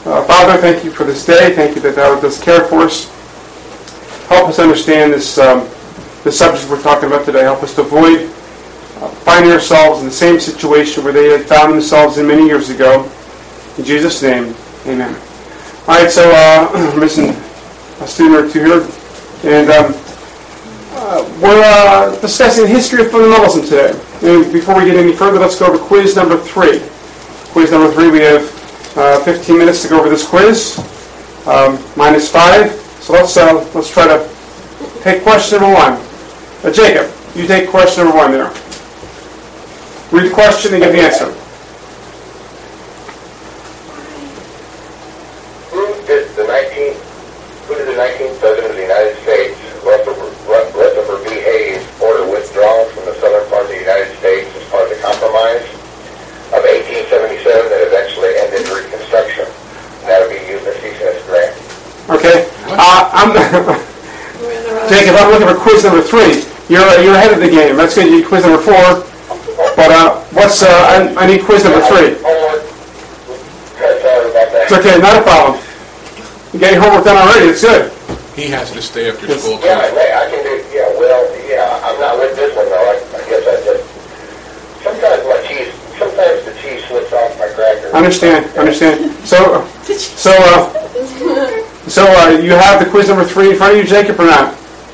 Father, thank you for this day. Thank you that thou dost care for us. Help us understand this subject we're talking about today. Help us to avoid finding ourselves in the same situation where they had found themselves in many years ago. In Jesus' name, amen. All right, so we're missing a student or two here. And we're discussing the history of fundamentalism today. And before we get any further, let's go over quiz number 3. Quiz number 3, we have 15 minutes to go over this quiz, minus 5. So let's try to take question number 1. Jacob, you take question number 1 there. Read the question and give the answer. Who did the 19th President of the United States, Rutherford B. Hayes, order withdrawal from the southern part of the United States as part of the compromise of 1877 that eventually ended Reconstruction? That would be Ulysses S. Grant. Okay. Jacob, I'm looking for quiz number 3. You're ahead of the game. That's good. You quiz number 4. But I need quiz number 3. Sorry about that. It's okay, not a problem. You got your homework done already. It's good. He has to stay after school too. Yeah, I can do. Yeah, well, yeah. I'm not with this one though. I guess I just sometimes the cheese slips off my cracker. Understand. So you have the quiz number 3 in front of you, Jacob, or not?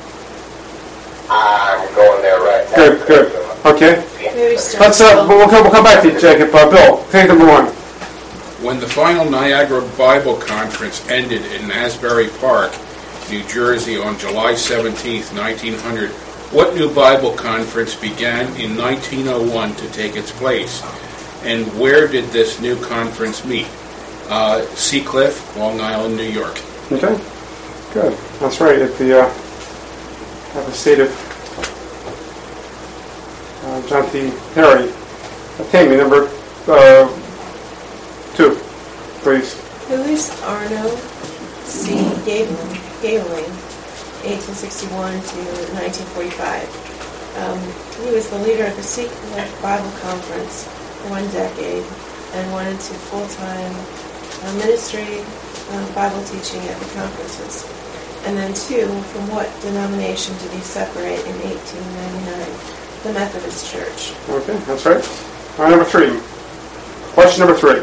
I'm going there right now. Good. Okay. Let's we'll come back to you, Jacob. Bill, take number 1. When the final Niagara Bible Conference ended in Asbury Park, New Jersey on July 17, 1900, what new Bible conference began in 1901 to take its place? And where did this new conference meet? Seacliff, Long Island, New York. Okay, good. That's right. At the state of John T. Perry. Tammy, number 2, please. Louis Arno C. Gabling, 1861 to 1945. He was the leader of the Seacliff Bible Conference for 1 decade and went into full-time ministry, Bible teaching at the conferences. And then 2, from what denomination did he separate in 1899? The Methodist Church. Okay, that's right. All right, number 3. Question number 3.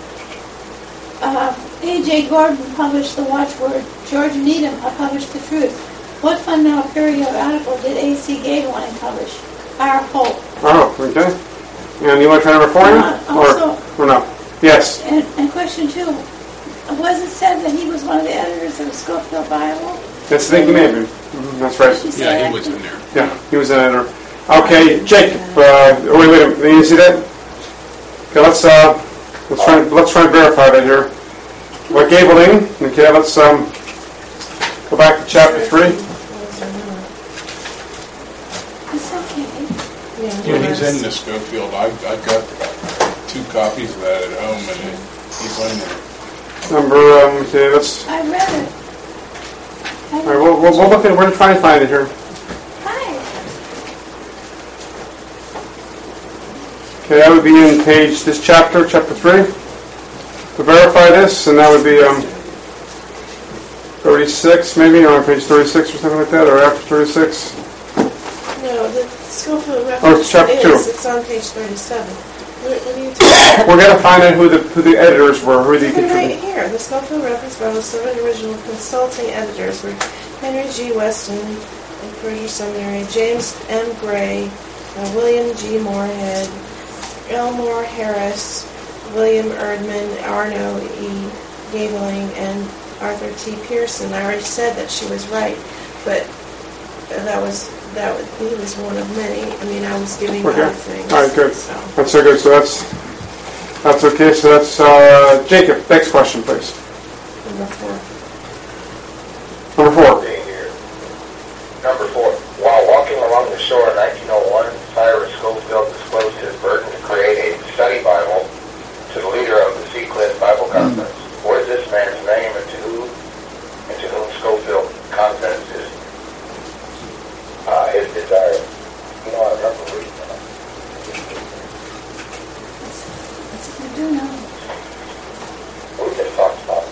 A.J. Gordon published the watchword. George Needham published the truth. What fundamental periodical did A.C. Gabling publish? Our Hope. Oh, okay. And you want to try number 4 or no? Yes. And question 2. Was it said that he was one of the editors of the Scofield Bible? That's the thing you made. That's right. Yeah, he was in there. Yeah, he was an editor. Okay, Jacob. Wait a minute. Did you see that? Okay, let's try and verify that here. What Gabling? Okay, let's go back to chapter 3. It's okay. Yeah, he's in the Scofield. I've got 2 copies of that at home, and he's in there. Okay, let's. I read it. All right, we'll look at. We're going to try and find it here. Hi. Okay, that would be in this chapter 3. To verify this, and that would be 36, maybe, or on page 36 or something like that, or after 36. No, the Scofield reference it's chapter 2. It's on page 37. What are you talking We're going to find out who the editors were, who the about? Right contributors. here. The Scofield reference Bible 7 original consulting editors were Henry G. Weston of Persia Seminary, James M. Gray, William G. Moorhead, Elmore Harris, William Erdman, Arno E. Gabling, and Arthur T. Pearson. I already said that she was right, but he was one of many. I mean, I was giving Okay. other things. All right, good. So. That's so good. So that's okay. So that's Jacob. Next question, please. Number 4. Number 4. Number 4. While walking along the shore in 1901, Cyrus Scofield disclosed his burden to create a study Bible to the leader of the Seacliff Bible Conference. What is this man's name, and to whom Scofield Conference is his desire? You know, I remember reading that. I do know. We just talked about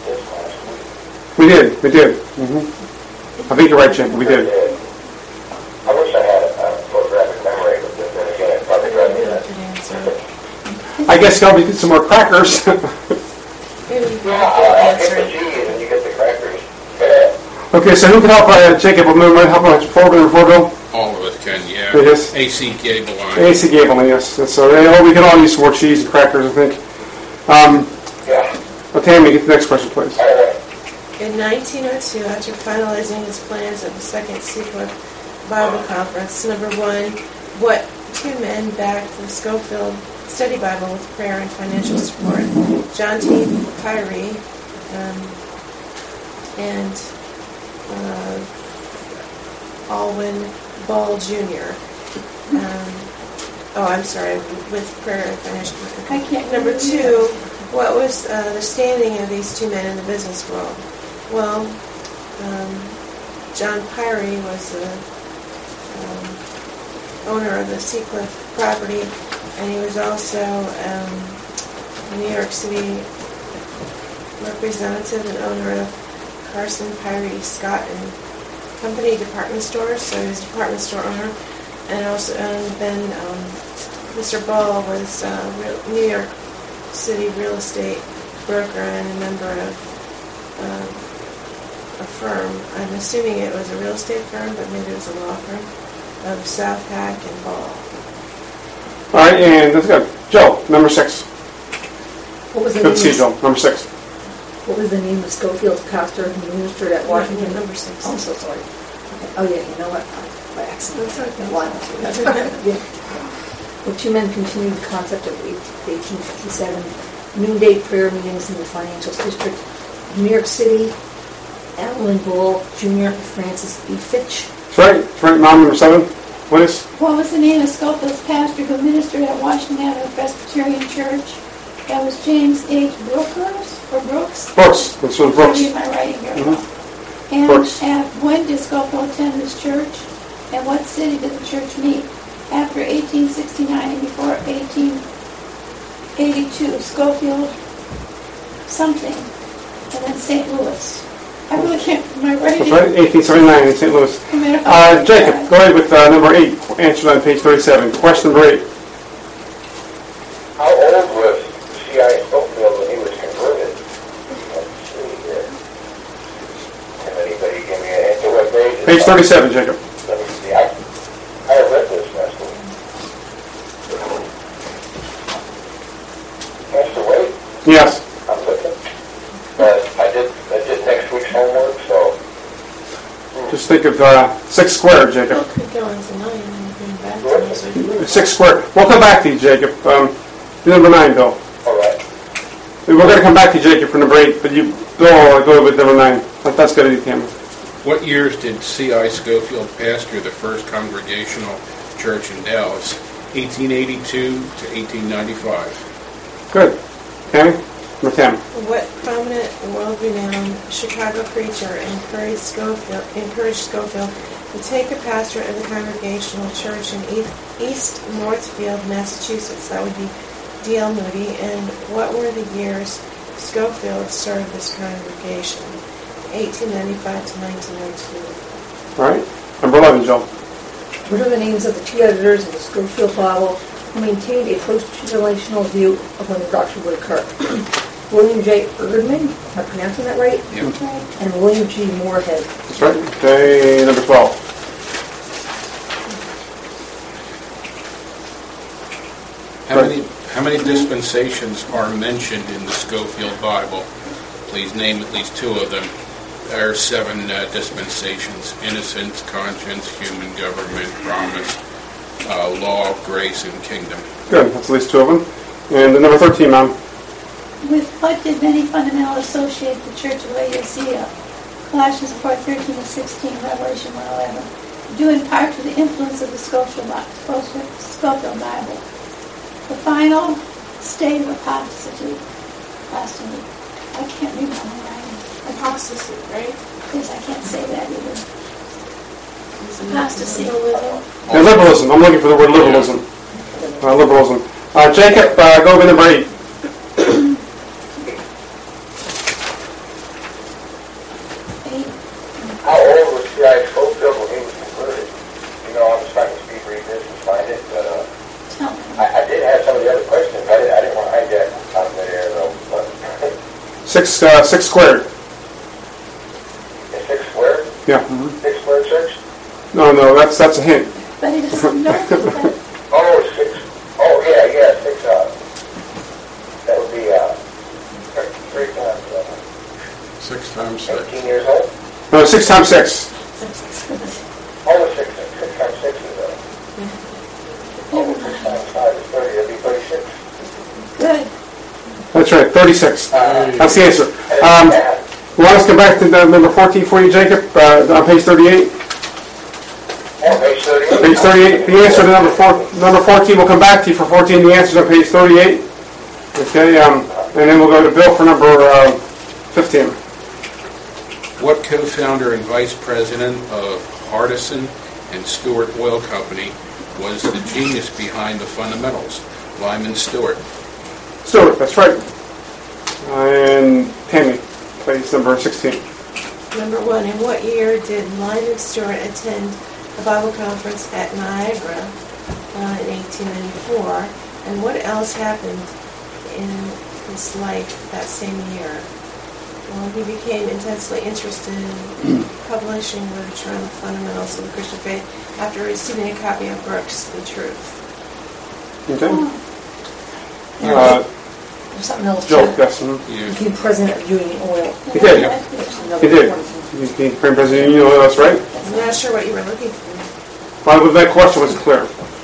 We did. I think you're right, Jacob. We did. I wish I had a photographic memory, but then again, it probably drives me nuts. I guess I'll get some more crackers. Maybe we Yeah, can I'll answer get the it. cheese and you get the crackers. Yeah. Okay, so who can help Jacob? Help him forward and forward. All of us can, yeah. Yes. AC Gable line. AC Gable, yes. So we can all use some more cheese and crackers, I think. Yeah. Well, Tammy, get the next question, please. All right. In 1902, after finalizing his plans of the Second Seacoast Bible Conference, number one, what two men backed the Schofield Study Bible with prayer and financial support? John T. Pyrie and Alwyn Ball Jr. With prayer and financial support. I can't Number remember two, what was the standing of these two men in the business world? Well, John Pyrie was the owner of the Seacliff property, and he was also a New York City representative and owner of Carson Pyrie Scott and Company department stores, so he was a department store owner. And also, then Mr. Ball was a New York City real estate broker and a member of a firm. I'm assuming it was a real estate firm, but maybe it was a law firm of South Hack and Ball. All right, and let's go. Joe, number 6. What was the Good to see you, name? Joe. Number 6. What was the name of Schofield's pastor who ministered at Washington? Number 6. Oh, I'm so sorry. Okay. Oh yeah, you know what? By accident. That's okay. Line up here. That's right. Yeah. The two men continued the concept of 1857 noonday prayer meetings in the financial district of New York City. Alwyn Ball Jr. Francis B. Fitch. That's right, Mom, number 7. What is? What was the name of Schofield's pastor who ministered at Washington Avenue Presbyterian Church? That was James H. Brooks. Brooks. This was Brooks. Read my writing here. Mhm. And Brooks. when did Schofield attend this church? And what city did the church meet? After 1869 and before 1882, Schofield something, and then St. Louis. I really can't read my writing. That's right, 1879 in St. Louis. No matter how I Jacob, try. go ahead with number 8. Answered on page 37. Question number 8. How old was C.I. Schofield when he was converted? Let's see here. Can anybody give me an answer? What page? is Page that? 37, Jacob. Let me see. I read this last week. Pastor Wade? Yes. I'm looking. But I did next week's homework, so Just think of 6 squared, Jacob. Well, could go into 9 and bring back to us. 6 squared. We'll come back to you, Jacob. Number 9, Bill. all right. We're going to come back to you, Jacob, for number 8, but you go with number 9. That's good, idea, Tammy. What years did C.I. Schofield pastor the First Congregational Church in Dallas? 1882 to 1895. Good. Tammy? Number 10. What prominent, world-renowned Chicago preacher encouraged Schofield to take the pastorate of the Congregational Church in East Northfield, Massachusetts? That would be D.L. Moody. And what were the years Schofield served this congregation? 1895 to 1902. All right. Number 11, Joe. What are the names of the two editors of the Schofield Bible who maintained a post-tribulational view of when the rapture would occur? William J. Erdman, am I pronouncing that right? Yep. And William G. Moorhead. That's right. Okay, number 12. How many dispensations are mentioned in the Schofield Bible? Please name at least 2 of them. There are 7 dispensations: innocence, conscience, human government, promise, law, grace, and kingdom. Good. That's at least 2 of them. And number 13, Mom. With what did many fundamentals associate the Church of Laodicea? Colossians 4:13 and 16, Revelation 1:11. Due in part to the influence of the Schofield Bible. The final state of apostasy. I can't read my own writing. Apostasy, right? Because I can't say that either. Apostasy. And liberalism. I'm looking for the word liberalism. Liberalism. Jacob, go over number 8. 6 squared. Is 6 square? Yeah. 6 square church? No, that's a hint. But he doesn't know that. Oh, 6. Oh, yeah, 6. That would be 3 times 6 times 6. 18 years old. No, 6 times 6. Oh, 6 times 6 is oh, 6 times 5 is 30. That'd be 36. Good. That's right, 36. That's the answer. You want us to come back to number 14 for you, Jacob, on page 38? Page 38. Page 38. The answer to number 14 will come back to you for 14. The answer's on page 38. Okay, and then we'll go to Bill for number 15. What co-founder and vice president of Hardison and Stewart Oil Company was the genius behind the fundamentals? Lyman Stewart. Stewart, that's right. And Tammy, please, number 16. Number 1, in what year did Lyman Stewart attend a Bible conference at Niagara in 1894? And what else happened in his life that same year? Well, he became intensely interested in publishing literature on the fundamentals of the Christian faith after receiving a copy of Brooks' The Truth. Okay. There's something else Joe, too. yes. Yeah. Became president of Union Oil. He did. That's another He did. one. He became president, you know that's right. I'm not sure what you were looking for. Well, that question was clear.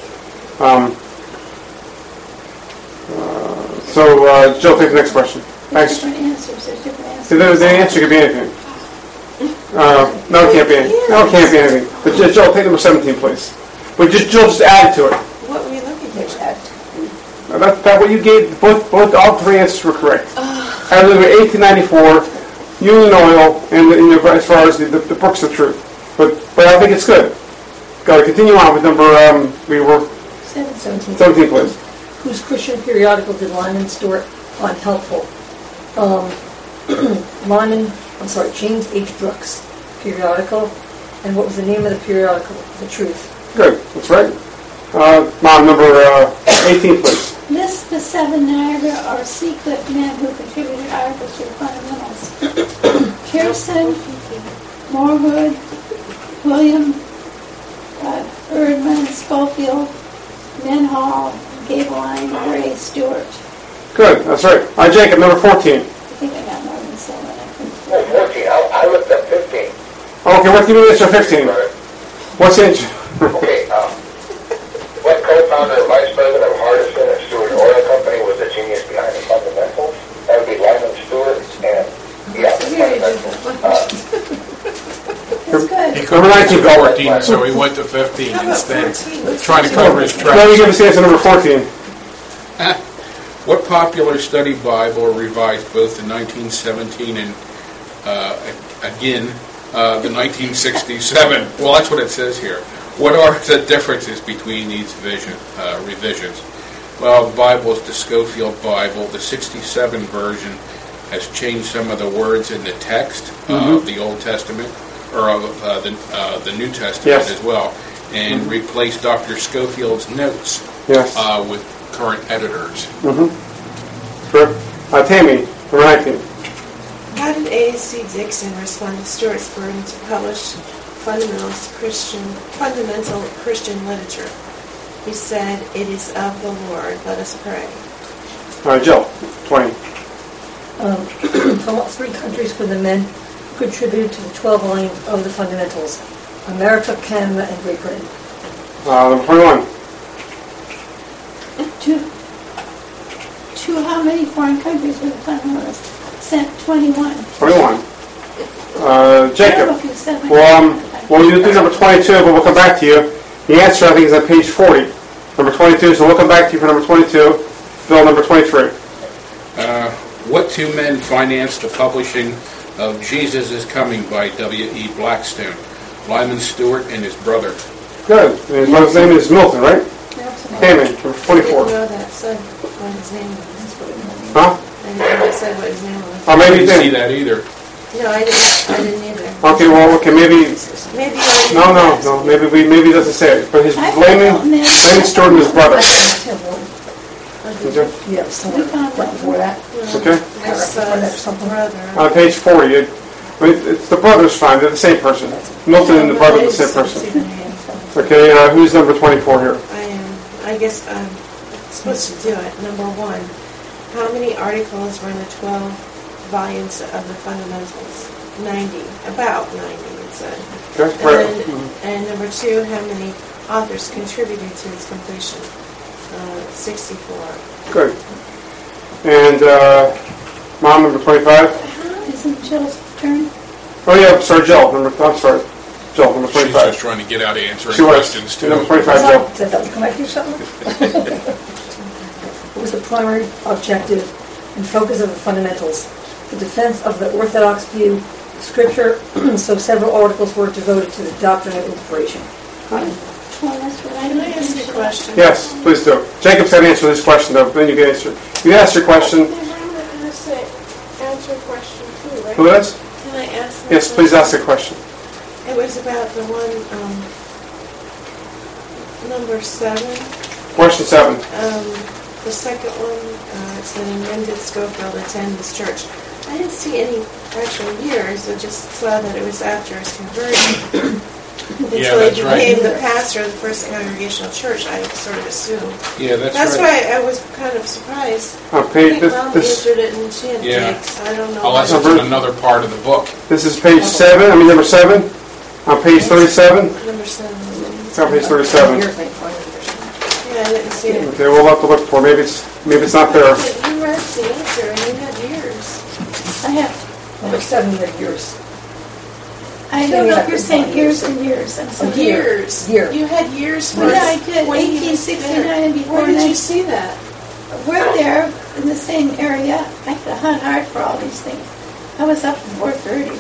Joe, take the next question. There's Thanks. different answers. There's different answers. So the answer could be anything. No, it can't be anything. No, it can't be anything. But Joe, take number 17, please. But Joe, just add to it. What were you looking for? There's that. That what you gave, all 3 answers were correct. I remember 1894, Union Oil, and as far as the Brooks of Truth. But I think it's good. Got to continue on with number, we were 17. 17, please. Whose Christian periodical did Lyman Stewart find helpful? James H. Brooks periodical. And what was the name of the periodical? The Truth. Good, that's right. Mom, number 18, please. List the 7 Niagara or Seacliff men who contributed articles to the fundamentals. Pearson, Moorwood, William, Erdman, Schofield, Menhall, Gabeline, Gray, Stewart. Good, that's right. Jacob, number 14. I think I got more than 7. Oh, 14. I looked up 15. Okay, what give me this for 15? Right. What's the answer? Okay, what co-founder and vice president of Hardison and Stewart Oil Company was the genius behind the fundamentals? That would be Lyman Stewart and, the fundamentals. That's good. He couldn't Number get 19, to 14, so he went to 15 How about instead. 14? Trying to cover his Now you tracks. give us the answer number 14. What popular study Bible revised both in 1917 and again the 1967? Well, that's what it says here. What are the differences between these revisions? Well, the Bible is the Schofield Bible. The 67 version has changed some of the words in the text of the Old Testament, or of the New Testament Yes. as well, and replaced Dr. Schofield's notes Yes. with current editors. Sure. Tammy, number 19. How did A.C. Dixon respond to Stewart's burden to publish fundamental Christian literature? He said, "It is of the Lord. Let us pray." Jill, 20. From what 3 countries were the men who contributed to the 12 volumes of the fundamentals? America, Canada, and Great Britain. Number 21. To how many foreign countries were the fundamentalists sent? 21. 21. I don't know Jacob. if you said my We'll do number 22, but we'll come back to you. The answer, I think, is on page 40. Number 22, so we'll come back to you for number 22. Bill, number 23. What 2 men financed the publishing of Jesus is Coming by W.E. Blackstone? Lyman Stewart and his brother. Good. And his brother's name is Milton, right? Tammy, number I 24. didn't know that said what his name was. Huh? I didn't know it said what his name was. Or maybe I he didn't see did. that either. No, I didn't either. Okay, well, maybe... Maybe No, maybe it doesn't say it. But his Lyman Stewart and his brother. Is there? Yeah, somewhere right before that. Okay. My son's brother. On page 40, it's the brother's fine. They're the same person. Milton and the brother are the same person. Okay, who's number 24 here? I guess I'm supposed to do it. Number 1. How many articles were in the 12 volumes of the Fundamentals? 90. About 90, it said. Okay, right. And number 2, how many authors contributed to its completion? 64. Good. And Mom, number 25? Isn't Jill's turn? Oh, yeah, sorry, Jill. I'm sorry. Jill, number She's 25. just trying to get out of answering She was. questions, too. Number 25, Jill. Is that come back to something? What was the primary objective and focus of the fundamentals? The defense of the orthodox view of Scripture, so several articles were devoted to the doctrine of inspiration. Well, that's what I Can I ask you a did. question? Yes, please do. Jacob's got to answer this question, though. Then you can answer. You can ask your question. I'm going to say, answer a question too, right? Who is? Can I ask? that Yes, please question? ask a question. It was about the one, number 7. Question 7. The second one, it said, and when did Schofield attend this church? I didn't see any actual years. I just saw that it was after his conversion. Yeah, Until that's he right. became the pastor of the First Congregational Church, I sort of assumed. Yeah, that's That's right. why I was kind of surprised. On I page, think Mom this answered it and she had Yeah. dates. I don't know. Unless why. it's in another part of the book. this is page 7. I mean, number 7. On page 37. Number 7. It's on page 37. Here, may find it. Yeah, I didn't see it. Okay, we'll have to look for it. Maybe it's not there. But you read the answer and you had years. I have. Number 7 you had yours. I don't know if you're saying years and years. I'm sorry. Years. Year. You had years for Well, yeah, I did. when he was 1869 there. and before Where did you 19. see that? We're there in the same area. I had to hunt hard for all these things. I was up at 4:30.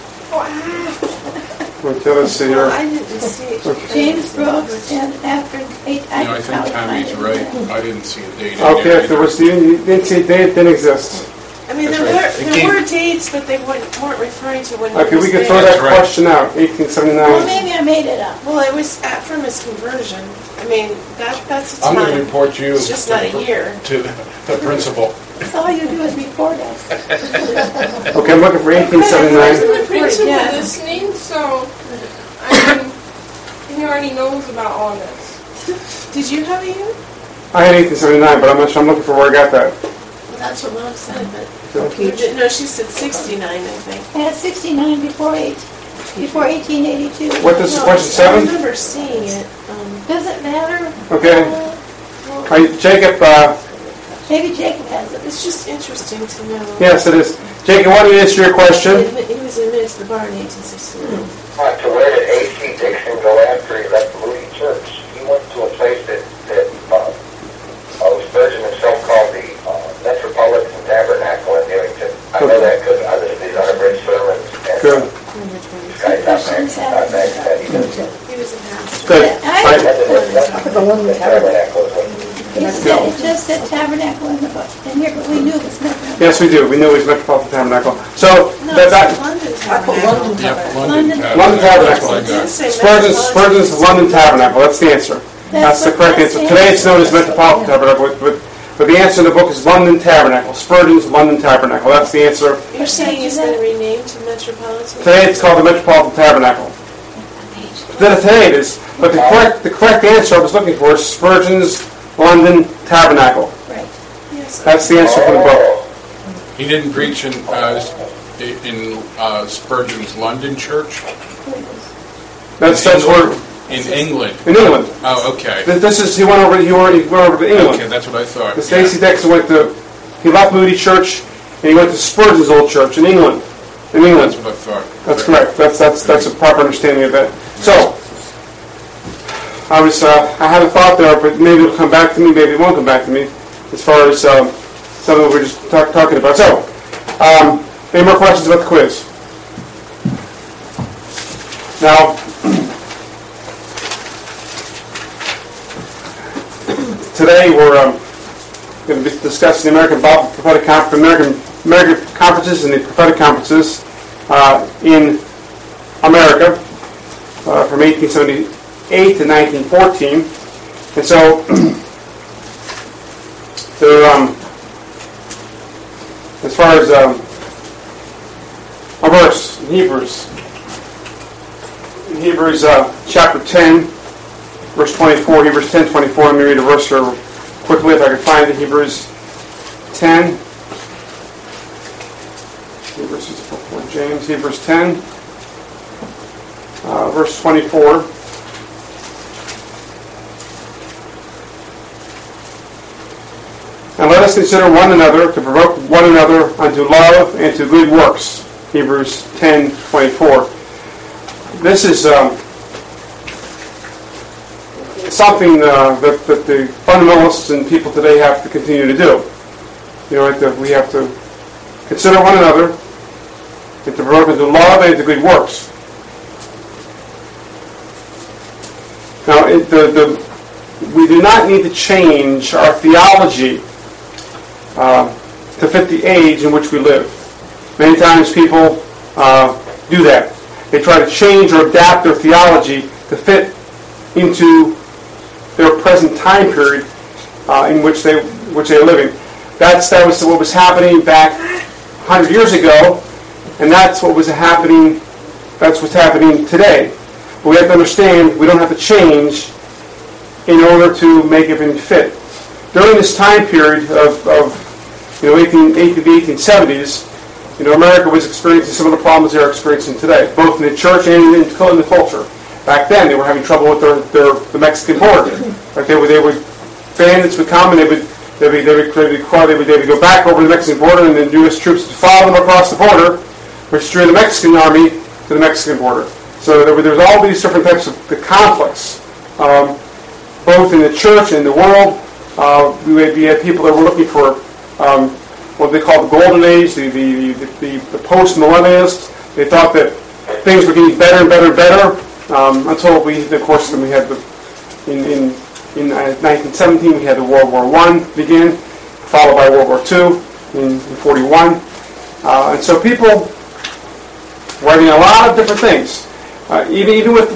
Okay, let's see Well, here. I didn't see it. James Brooks and after 8, You know, I think Tammy's right. I didn't see a date. in Okay, there if there either. was, you didn't see a date, it didn't exist. I mean, That's there right. It were came- dates, but they weren't referring to when he Okay, was we can there. throw that That's right. question out. Well, 1879. maybe I made it up. Well, it was from his conversion. I mean, that's a I'm going to time. report you It's just not a year. to the principal. So all you do is report us. Okay, I'm looking for 1879. Wasn't the principal Yeah. listening? So, I mean, he already knows about all this. Did you have a year? I had 1879, but I'm not sure. I'm looking for where I got that. Well, that's what Mom said, but Okay. no, she said 69, I think. I had 69 before 1882. What, this is No, question I 7? remember seeing it. Does it matter? Okay. Well, All right, Jacob, Maybe Jacob has it. it's just interesting to know. yes, it is. Jacob, why don't you answer your question? He was admitted to the bar in 1869. To where did A.C. Dixon go after he left Moody Church? He went to a place that Spurgeon himself called the Metropolitan Tabernacle in Newington. I know that because I listened to these unabridged sermons. And Good. Number 20. Guys, not Max, that he does. He was a pastor. Good. I- All right. That's The one with Tabernacle is what It just said tabernacle in the book, in here, but we knew it was Metropolitan. Yes, we do. We knew it was Metropolitan Tabernacle. So, No, that, it's that London I put Tabernacle. London Yep, Tabernacle. London Tabernacle. That's what I It didn't got. say Spurgeon's Metropolitan. London Tabernacle. That's the answer. That's the what correct that's answer. the Today answer. it's known as Metropolitan Tabernacle, but the answer in the book is London Tabernacle. Spurgeon's London Tabernacle. That's the answer. You're saying it's been renamed to Metropolitan? Today it's called the Metropolitan Tabernacle. Today it is. But the correct answer I was looking for is Spurgeon's London Tabernacle. Right. Yes. That's the answer for the book. He didn't preach in Spurgeon's London church? That's where In England. in England. Oh, okay. This is he went over to England. Okay, that's what I thought. The Stacey Dixon he left Moody Church and he went to Spurgeon's old church in England. In England. That's what I thought. That's correct. That's a proper understanding of that. So, I had a thought there, but maybe it'll come back to me, maybe it won't come back to me, as far as something we were just talking about. So, any more questions about the quiz? Now, today we're going to be discussing the American Bible Prophetic American conferences and the prophetic conferences in America from 1878 to 1914. And so as far as a verse in Hebrews chapter 10, verse 24, Hebrews 10:24. Let me read a verse here quickly if I can find it. Hebrews 10. Hebrews 10, verse 24. And let us consider one another to provoke one another unto love and to good works. Hebrews 10:24. This is something that the fundamentalists and people today have to continue to do. We have to consider one another and to provoke unto love and to good works. Now, we do not need to change our theology to fit the age in which we live. Many times people do that. They try to change or adapt their theology to fit into their present time period in which they're living. That was what was happening back 100 years ago, and that's what's happening today. But we have to understand we don't have to change in order to make everything fit. During this time period of the 1870s, America was experiencing some of the problems they are experiencing today, both in the church and in the culture. Back then, they were having trouble with the Mexican border. Like bandits would come and they would go back over the Mexican border, and the U.S. troops would follow them across the border, which drew the Mexican army to the Mexican border. So there was all these different types of conflicts, both in the church and in the world. We had people that were looking for what they call the golden age, the post-millennialists. They thought that things were getting better and better and better until we had in 1917 we had the World War I begin, followed by World War II in 1941, and so people were having a lot of different things. Even with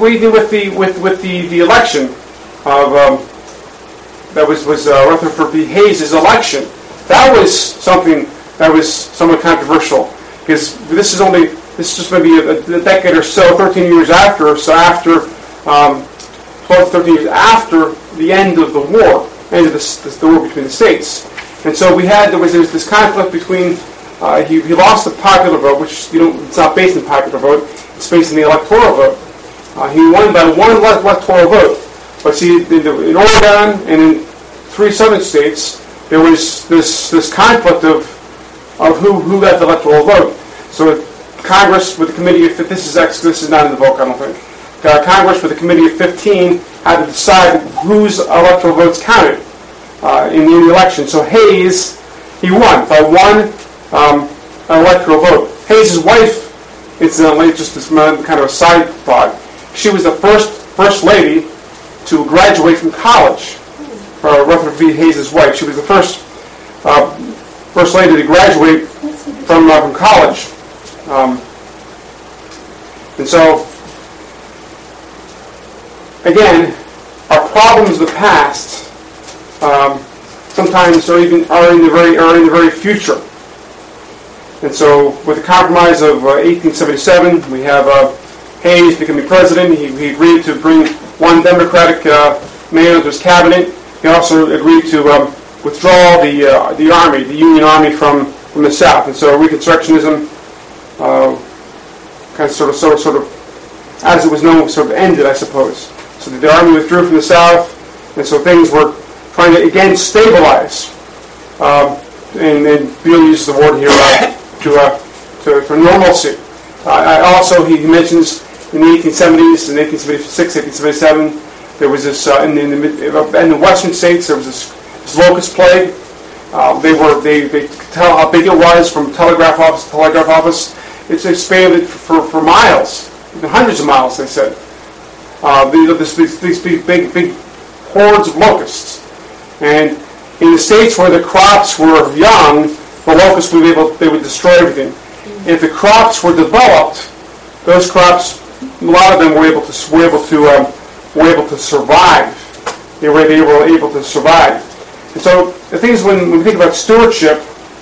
the election of that was Rutherford B. Hayes' election. That was something that was somewhat controversial, because this is just maybe a decade or so, 13 years after, 12, 13 years after the end of the war, end of the war between the states. And so there was this conflict between, he lost the popular vote, which it's not based on popular vote, it's based on the electoral vote. He won by one electoral vote. But see, in Oregon and in 3 southern states, there was this conflict of who got the electoral vote. So Congress, with the committee of this is not in the book, I don't think. Congress, with the committee of 15, had to decide whose electoral votes counted in the election. So Hayes, he won by one electoral vote. Hayes' wife, incidentally, just this kind of a side thought, she was the first lady to graduate from college. Rutherford B. Hayes' wife. She was the first lady to graduate from college. And so, again, our problems of the past sometimes are in the very future. And so, with the compromise of 1877, we have Hayes becoming president. He agreed to bring one Democratic man into his cabinet. He also agreed to withdraw the army, the Union Army, from the South. And so Reconstructionism kind of sort of, as it was known, sort of ended, I suppose. So the army withdrew from the South, and so things were trying to again stabilize. And Bill uses the word here for normalcy. He mentions in the 1870s, in 1876, 1877. There was this in the western states. There was this locust plague. They could tell how big it was from telegraph office to telegraph office. It's expanded for miles, even hundreds of miles. They said these big hordes of locusts. And in the states where the crops were young, the locusts they would destroy everything. If the crops were developed, those crops, a lot of them were able to survive. They were able to survive. And so the thing is, when we think about stewardship,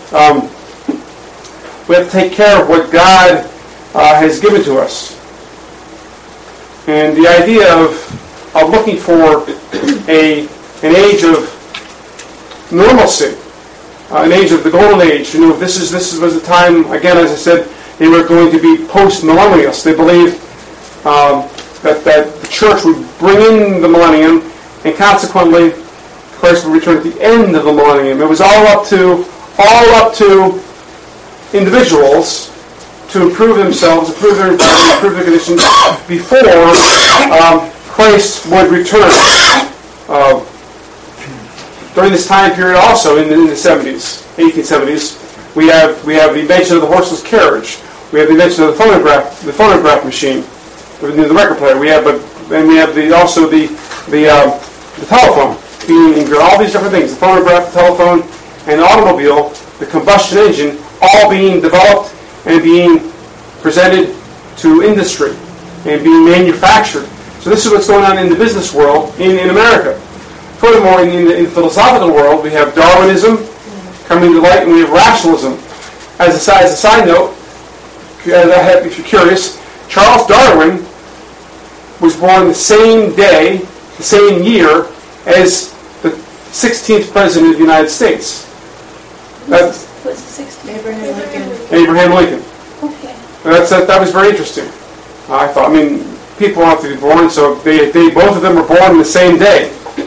we have to take care of what God has given to us. And the idea of looking for an age of normalcy, an age of the golden age. This was the time, again, as I said, they were going to be post-millennialists. They believed that the church would bring in the millennium, and consequently, Christ would return at the end of the millennium. It was all up to individuals to improve themselves, improve their environment, improve their conditions before Christ would return. During this time period, also in the 70s, 1870s, we have the invention of the horseless carriage. We have the invention of the phonograph machine, the record player. We have also the telephone. All these different things: the phonograph, the telephone, and the automobile, the combustion engine, all being developed and being presented to industry and being manufactured. So this is what's going on in the business world in America. Furthermore, in the philosophical world, we have Darwinism coming to light, and we have rationalism. As a side note, if you're curious, Charles Darwin was born the same day, the same year, as the 16th President of the United States. What's the 16th? Abraham Lincoln. Okay. That was very interesting. I thought. People have to be born, so they both of them were born the same day.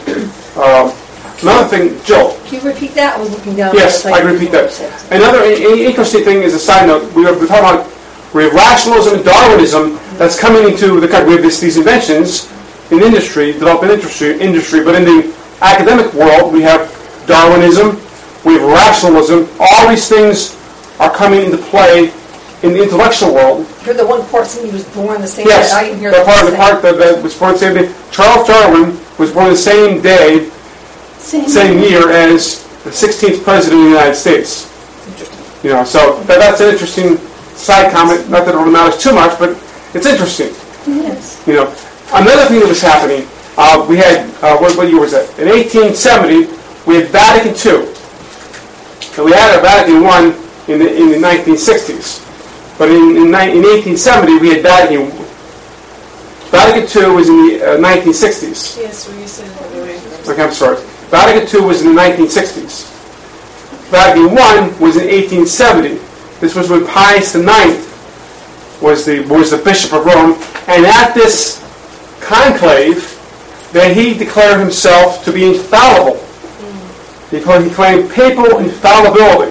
Another thing, Jill. Can you repeat that? I was looking down. Yes, I can repeat that. Another interesting thing is a side note. We're talking about rationalism and Darwinism that's coming into the country. We have these inventions in industry, developing industry, but in the academic world, we have Darwinism, we have rationalism. All these things are coming into play in the intellectual world. You're the one person who was born the same yes, day. I didn't hear the part that was born the same day. Charles Darwin was born the same day, same year as the 16th President of the United States. Interesting. So that's an interesting side comment. Not that it really matters too much, but it's interesting. Yes. Another thing that was happening, we had, what year was that? In 1870, we had Vatican II. And we had a Vatican I in the 1960s. But in 1870, we had Vatican II. Vatican II was in the 1960s. Yes, we used to have the way. Okay, I'm sorry. Vatican II was in the 1960s. Vatican I was in 1870. This was when Pius IX was the Bishop of Rome. And at this conclave, that he declared himself to be infallible. He claimed papal infallibility.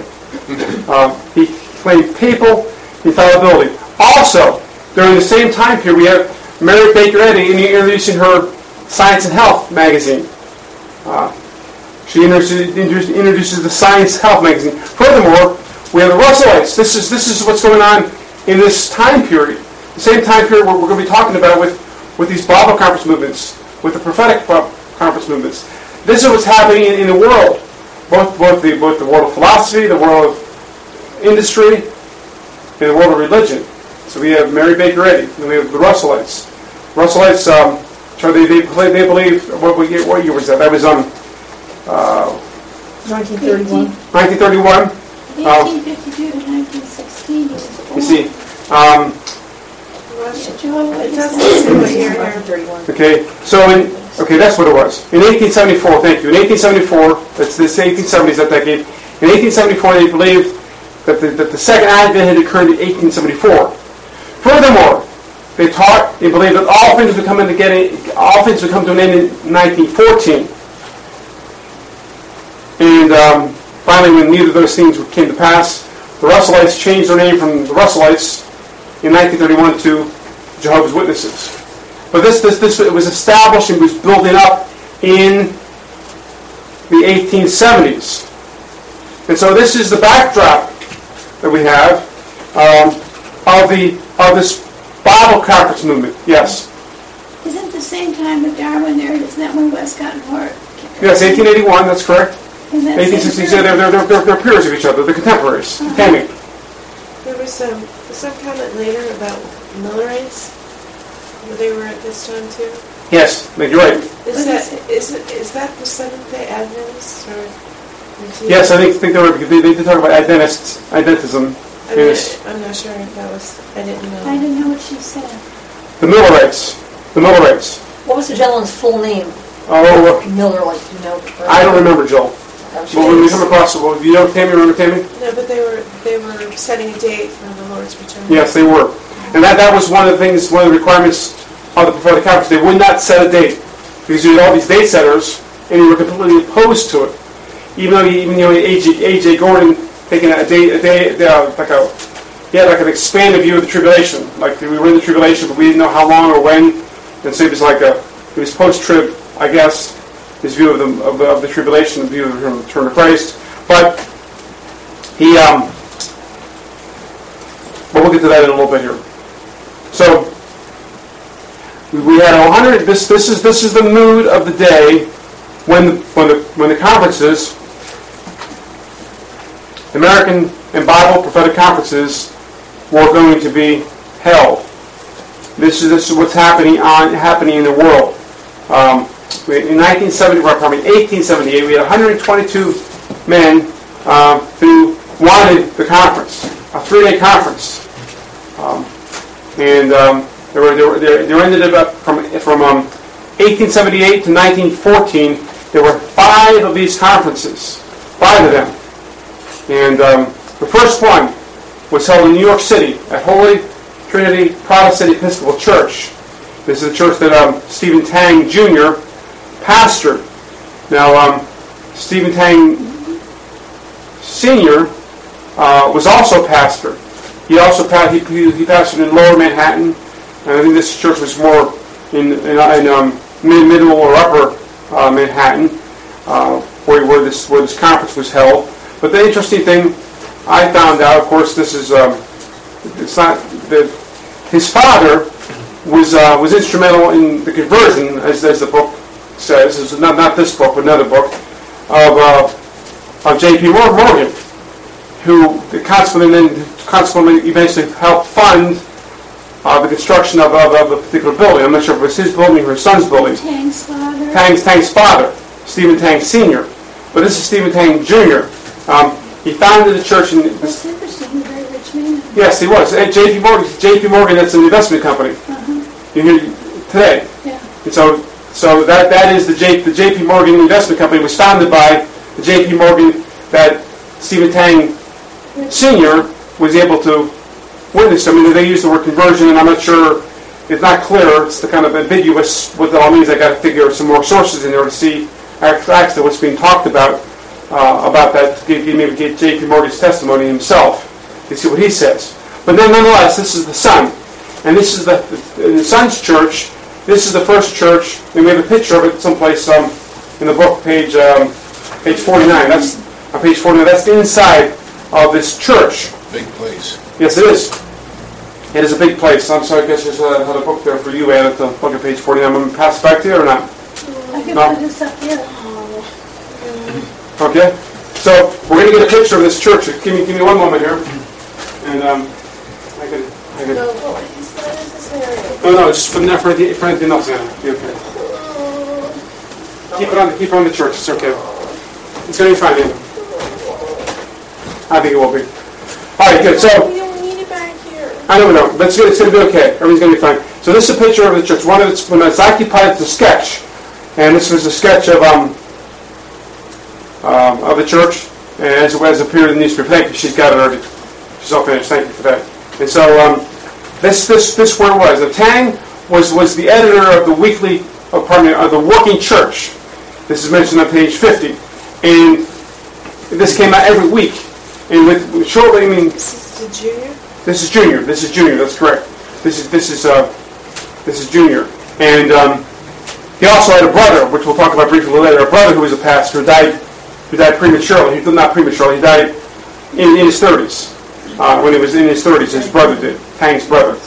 He claimed papal infallibility. Also, during the same time period, we have Mary Baker Eddy introducing her Science and Health magazine. She introduces the Science Health magazine. Furthermore, we have the Russellites. This is what's going on in this time period. The same time period we're going to be talking about with these Bible conference movements, with the prophetic conference movements. This is what's happening in the world, both the world of philosophy, the world of industry, and the world of religion. So we have Mary Baker Eddy, and we have the Russellites. Russellites, they believe, what year was that? That was 1931. 1931. 1852 to 1916, he was born. You see, It doesn't say what year here. 1931. okay, that's what it was. In 1874, thank you. In 1874, that's the 1870s, that decade. In 1874, they believed that the second advent had occurred in 1874. Furthermore, they believed that all things would come to an end in 1914. And finally, when neither of those things came to pass, the Russellites changed their name from the Russellites in 1931 to Jehovah's Witnesses. But this was established and was building up in the 1870s. And so this is the backdrop that we have of this Bible conference movement. Yes? Isn't the same time with Darwin there? Isn't that when Westcott and Hort? Yes, 1881, that's correct. 1860s, they're peers of each other, they're contemporaries. Tammy. There was some comment later about Millerites. They were at this time too. Yes, you're right. Is that the Seventh Day Adventists or? Yes, I think they did talk about identism. I'm not sure if that was, I didn't know. I didn't know what she said. The Millerites. What was the gentleman's full name? Oh, Miller, like, you know. I don't remember, Joel. Well, when we come across it, you know Tammy, remember Tammy? No, but they were setting a date for the Lord's return. Yes, they were. And that was one of the things, one of the requirements of the prophetic conference. They would not set a date. Because you had all these date setters, and you were completely opposed to it. Even though A.J. Gordon taking a date, he had like an expanded view of the tribulation. Like we were in the tribulation, but we didn't know how long or when. And so it was post-trib, I guess, his view of the tribulation, the view of the return of Christ. But we'll get to that in a little bit here. So we had 100. This is the mood of the day when the conferences, American and Bible prophetic conferences, were going to be held. This is what's happening in the world. In 1878, we had 122 men who wanted the conference, a 3-day conference, There ended up from 1878 to 1914. There were 5 of these conferences, 5 of them, and the first one was held in New York City at Holy Trinity Protestant Episcopal Church. This is a church that Stephen Tang Jr. pastored. Now, Stephen Tang Sr. Was also pastor. He pastored in Lower Manhattan, and I think this church was more in middle or upper Manhattan, where this conference was held. But the interesting thing I found out, of course, this is it's not that his father was instrumental in the conversion, as the book says. It's not this book, but another book of J.P. Morgan, who consequently eventually helped fund the construction of a particular building. I'm not sure if it was his building or his son's building. Tang's father. Tang's father, Stephen Tang Sr. But this is Stephen Tang Jr. He founded the church in... That's interesting. He's a very rich man. Yes, he was. J.P. Morgan, that's an investment company. You hear today. Yeah. And so that is the J.P. Morgan investment company was founded by the J.P. Morgan that Stephen Tang Sr. was able to witness. I mean, they use the word conversion, and I'm not sure, it's not clear, it's the kind of ambiguous what that all means. I got to figure some more sources in there to see actually what's being talked about that, maybe get J.P. Morgan's testimony himself, to see what he says. But then nonetheless, this is the son. And this is the son's church. This is the first church, and we have a picture of it someplace in the book, page 49. That's on page 49. That's the inside of this church. Big place. Yes, it is. It is a big place. I'm sorry, I guess there's another book there for you, Ann, at the book of page 49. I'm going to pass it back to you or not? I can put this up here. Okay. So we're going to get a picture of this church. Give me one moment here, and I can. No, it's not necessary. No, just for anything else, Anna. Be okay. Keep it on the church. It's okay. It's going to be fine, Anna. I think it will be. All right, good. So We don't need it back here. I know we don't, but it's going to be okay. Everything's going to be fine. So this is a picture of the church. When it's occupied, it's a sketch, and this was a sketch of the church, and as it appeared in the newspaper. Thank you. She's got it already. She's all finished. Thank you for that. And so this where it was. The Tang was the editor of the weekly, of the Working Church. This is mentioned on page 50, and this came out every week. And with shortly, I mean, This is the junior? This is junior. That's correct. This is junior. And he also had a brother, which we'll talk about briefly later. A brother who was a pastor who died prematurely. He did not prematurely. He died in his 30s. When he was in his 30s, his brother did. Tang's brother.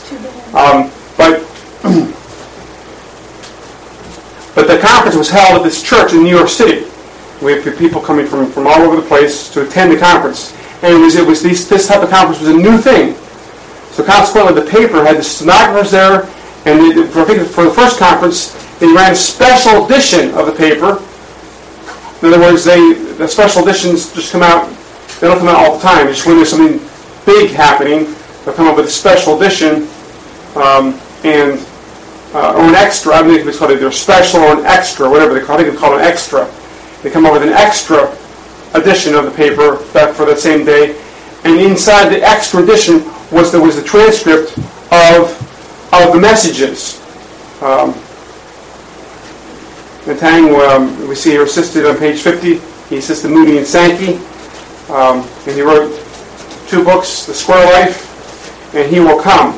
But the conference was held at this church in New York City. We have people coming from all over the place to attend the conference. And this type of conference was a new thing. So consequently, the paper had the stenographers there, and for the first conference, they ran a special edition of the paper In other words, the special editions just come out. They don't come out all the time. Just when there's something big happening, they'll come up with a special edition or an extra. I don't know if it's called either special or an extra, whatever they call it. I think it's called an extra. They come up with an extra edition of the paper for that same day, and inside the extra edition was the transcript of the messages. Tang, we see here assisted on page 50. He assisted Moody and Sankey, and he wrote 2 books, The Square Life and He Will Come.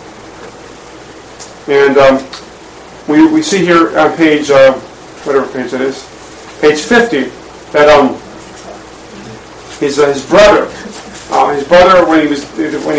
And we see here on page, whatever page it is, page 50, that his brother when he was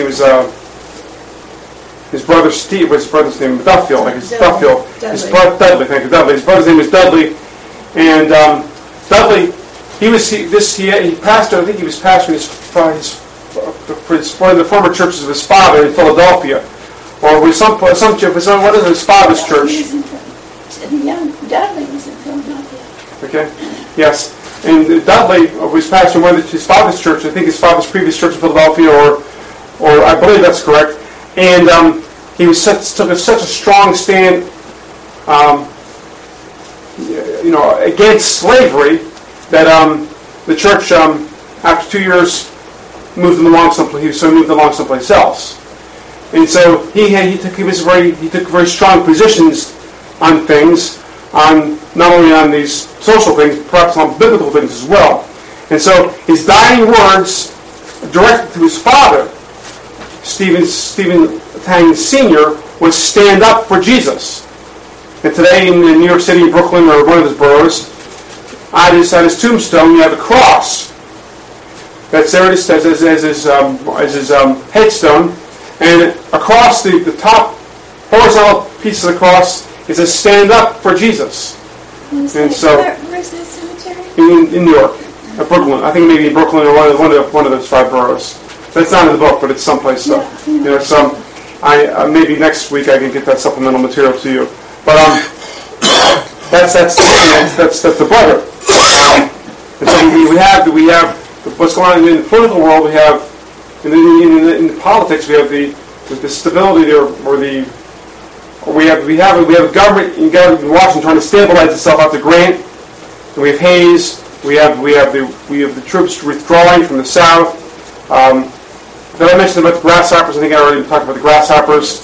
his brother Steve, his brother's name was Duffield, Dudley. His brother's name was Dudley, and Dudley, he pastored. I think he was pastoring one of the former churches of his father in Philadelphia, or with some what is his father's church? Dudley was in Philadelphia. Okay, yes, and Dudley was pastoring one of his father's church. I think his father's previous church in Philadelphia, or I believe that's correct. And he took such a strong stand, against slavery that the church, after 2 years, moved him along someplace. He moved along someplace else, and so he took very strong positions on things, not only on these social things, perhaps on biblical things as well. And so his dying words, directed to his father, Stephen Tang Sr., was stand up for Jesus. And today in New York City, Brooklyn, or one of his boroughs, at his tombstone, you have a cross. That's there as his headstone. And across the top horizontal piece of the cross, it says "Stand up for Jesus." Where's that cemetery? In New York, Brooklyn. I think maybe in Brooklyn or one of those 5 boroughs. That's not in the book, but it's someplace. So, maybe next week I can get that supplemental material to you. But that's the brother. And so we have what's going on in the political world. We have in politics. We have the stability there, we have a government in Washington trying to stabilize itself after Grant. And we have Hayes. We have the troops withdrawing from the South. Did I mention about the grasshoppers? I think I already talked about the grasshoppers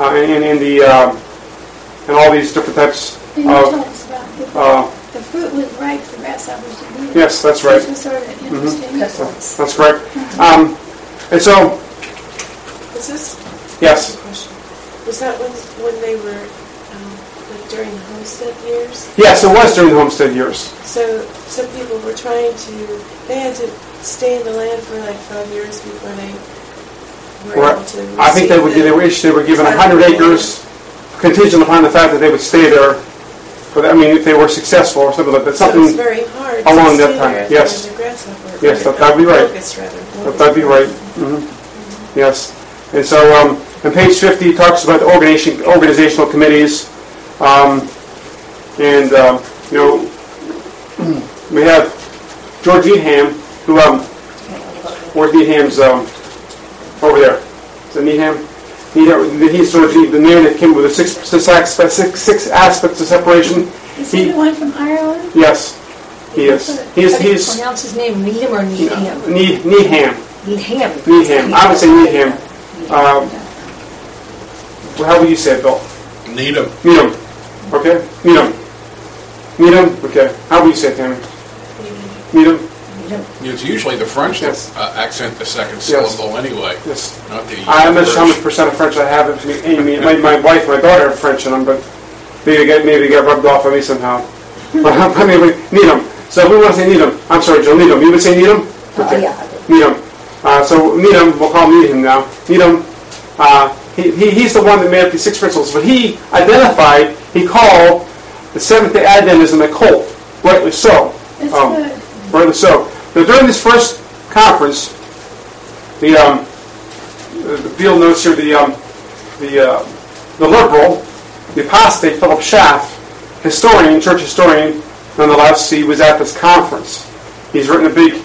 and all these different types of. The fruit was ripe for grasshoppers to eat. Yes, that's right. Which was sort of interesting. That's correct. And so. Was this? Yes. Was that when they were during the Homestead years? Yes, it was during the Homestead years. So some people were they had to stay in the land for like 5 years before they were able to. I think they were given 100 acres, contingent upon the fact that they would stay there. If they were successful or something like that, something it's very hard along to that time. There Yes. Yes, that'd be right. That'd be right. Mm-hmm. Yes. And so, on page 50, it talks about the organizational committees, we have George Needham, who where's Needham's over there? Is it Needham? He's sort of the man that came with the six aspects of separation. Is he the one from Ireland? Yes, he is. How do you pronounce his name? Needham or Needham? Needham. Needham. I would say Needham. How would you say it, Bill? Needham. Okay. Needham. Okay. How would you say it, Tammy? Needham. It's usually the French that accent the second syllable anyway. Yes. Not the I'm not sure how much percent of French I have. My wife and my daughter have French in them, but maybe they get rubbed off on me somehow. But anyway, Needham. So if we want to say Needham, I'm sorry, Joe, Needham. You would say Needham? Okay. Yeah. Needham. So Needham, we'll call Needham now. Needham, he's the one that made up these 6 principles, but he called the Seventh-day Adventism a cult. Rightly so. Rightly so. Now, during this first conference, the Beale notes here the liberal, the apostate Philip Schaff, church historian, nonetheless, he was at this conference. He's written a big,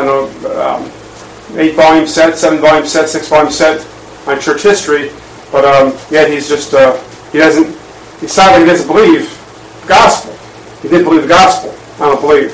8-volume set, 7-volume set, 6-volume set on church history, but yet he's just, he doesn't, he sadly doesn't believe the gospel. He didn't believe the gospel, I don't believe.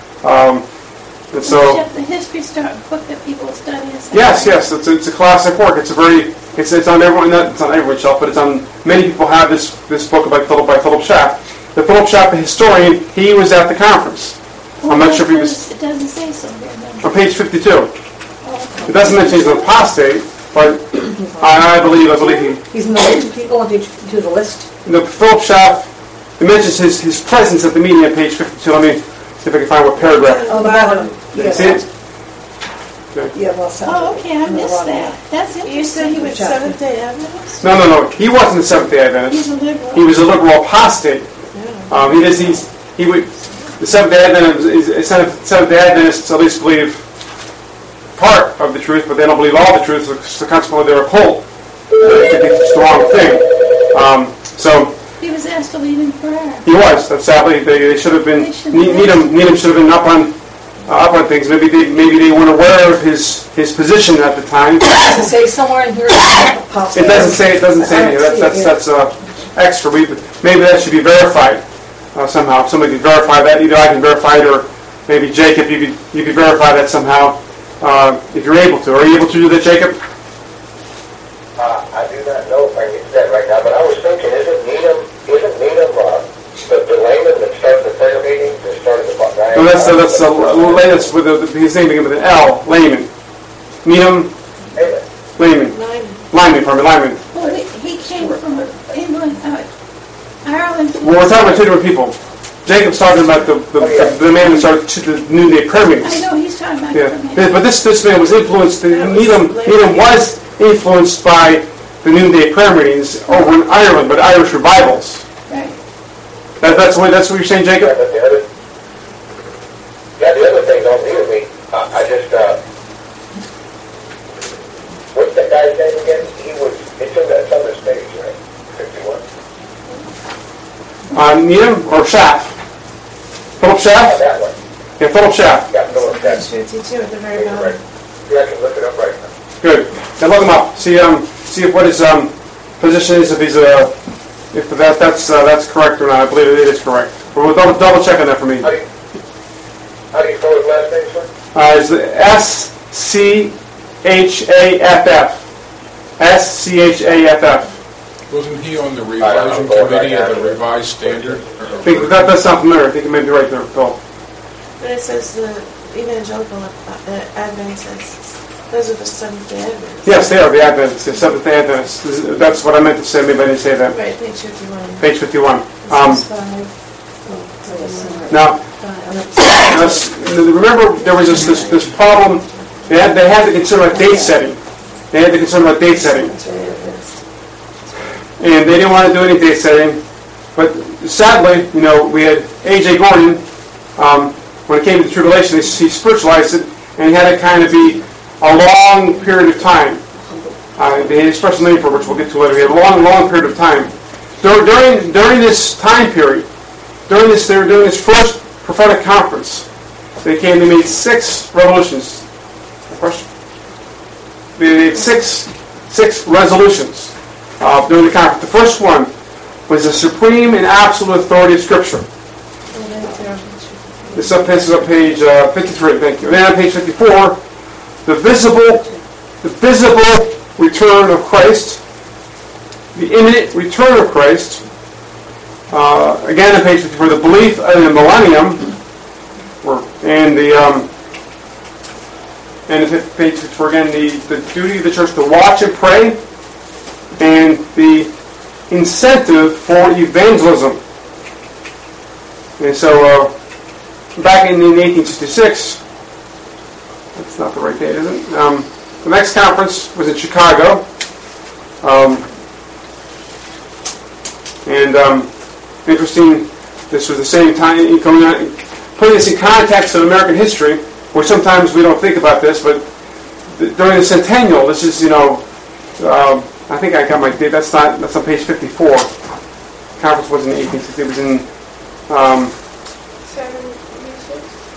And so, the history book that people study is. yes, it's a classic work. It's on everyone. It's on everyone's shelf, but it's on many people have this book by Philip Schaff. The Philip Schaff, the historian, he was at the conference. Well, I'm not sure if he was. It doesn't say so here. On page 52. Okay. It doesn't mention he's an apostate, but I believe He's in the list of people on page 52 of the list. Philip Schaff, it mentions his presence at the meeting on page 52. Let me see if I can find what paragraph. Oh, the bottom. See it? Yeah, well, Oh, okay, I missed that. That's interesting. You said he was Seventh-day Adventist? No. He wasn't a Seventh-day Adventist. He's a liberal. He was a liberal apostate. He would. The Seventh-day Adventists at least believe part of the truth, but they don't believe all the truth. So consequently, they're a cult. They think it's the wrong thing. So He was asked to lead in prayer. he was. That's sadly they should have been. Needham should have been up on things. Maybe they weren't aware of his position at the time. Does it say somewhere in here? It doesn't say. It doesn't say anything. That's extra. Maybe that should be verified somehow. Somebody can verify that. Either I can verify it, or maybe Jacob, you could verify that somehow if you're able to. Are you able to do that, Jacob? I do not know if I can get that right now, but I was thinking, isn't Needham the layman that started the prayer meeting, that started the No, that's with his name beginning with an L. Layman. Needham. Layman. Lyman. Well, he came from England, Ireland. Well, we're talking about two different people. Jacob's talking about the man that started the noonday prayer meetings. I know he's talking about But this man was influenced. Needham was influenced by the noonday prayer meetings over in Ireland, but Irish revivals. Right. That's what you're saying, Jacob? Yeah, but the other thing don't leave me. I just what's that guy's name again? It's on this page, right? 51. Needham or Schaff? Philip Schaff? That one. Yeah, Philip Schaff. Yeah, Philip Page Schaff. 52 at the very bottom. Right. Yeah, I can look it up right now. Good. Now look him up. See if what his position is. If that's correct or not. I believe it is correct. But we'll double check on that for me. How do you spell his last name, sir? It's SCHAFF. Wasn't he on the revision committee of the Revised Standard? I think that sounds familiar. I think it may be right there, Phil. But it says the evangelical Adventists. Those are the Seventh-day Adventists. Yes, they are the Adventists, the Seventh-day Adventists. That's what I meant to say. Maybe I didn't say that. Right, page 51. Page 51. Now, remember there was this problem. They had to consider about date setting. And they didn't want to do any date setting. But sadly, we had A.J. Gordon. When it came to the tribulation, he spiritualized it, and he had it kind of be a long period of time. They had a special name for it, which we'll get to later. He had a long period of time. During this time period, they were doing this first prophetic conference. They made 6 revolutions. Question? They made six resolutions during the conference. The first one was the supreme and absolute authority of Scripture. This is on page 53. Thank you. And then on page 54. The visible return of Christ, the imminent return of Christ. Again, on page 54, the belief in the millennium, and page 54 again, the duty of the church to watch and pray, and the incentive for evangelism. And so, back in 1866. That's not the right date, is it? The next conference was in Chicago. Interesting, this was the same time, putting this in context of American history, where sometimes we don't think about this, but during the centennial, this is, I think I got my date, that's on page 54. The conference wasn't in 1860, it was in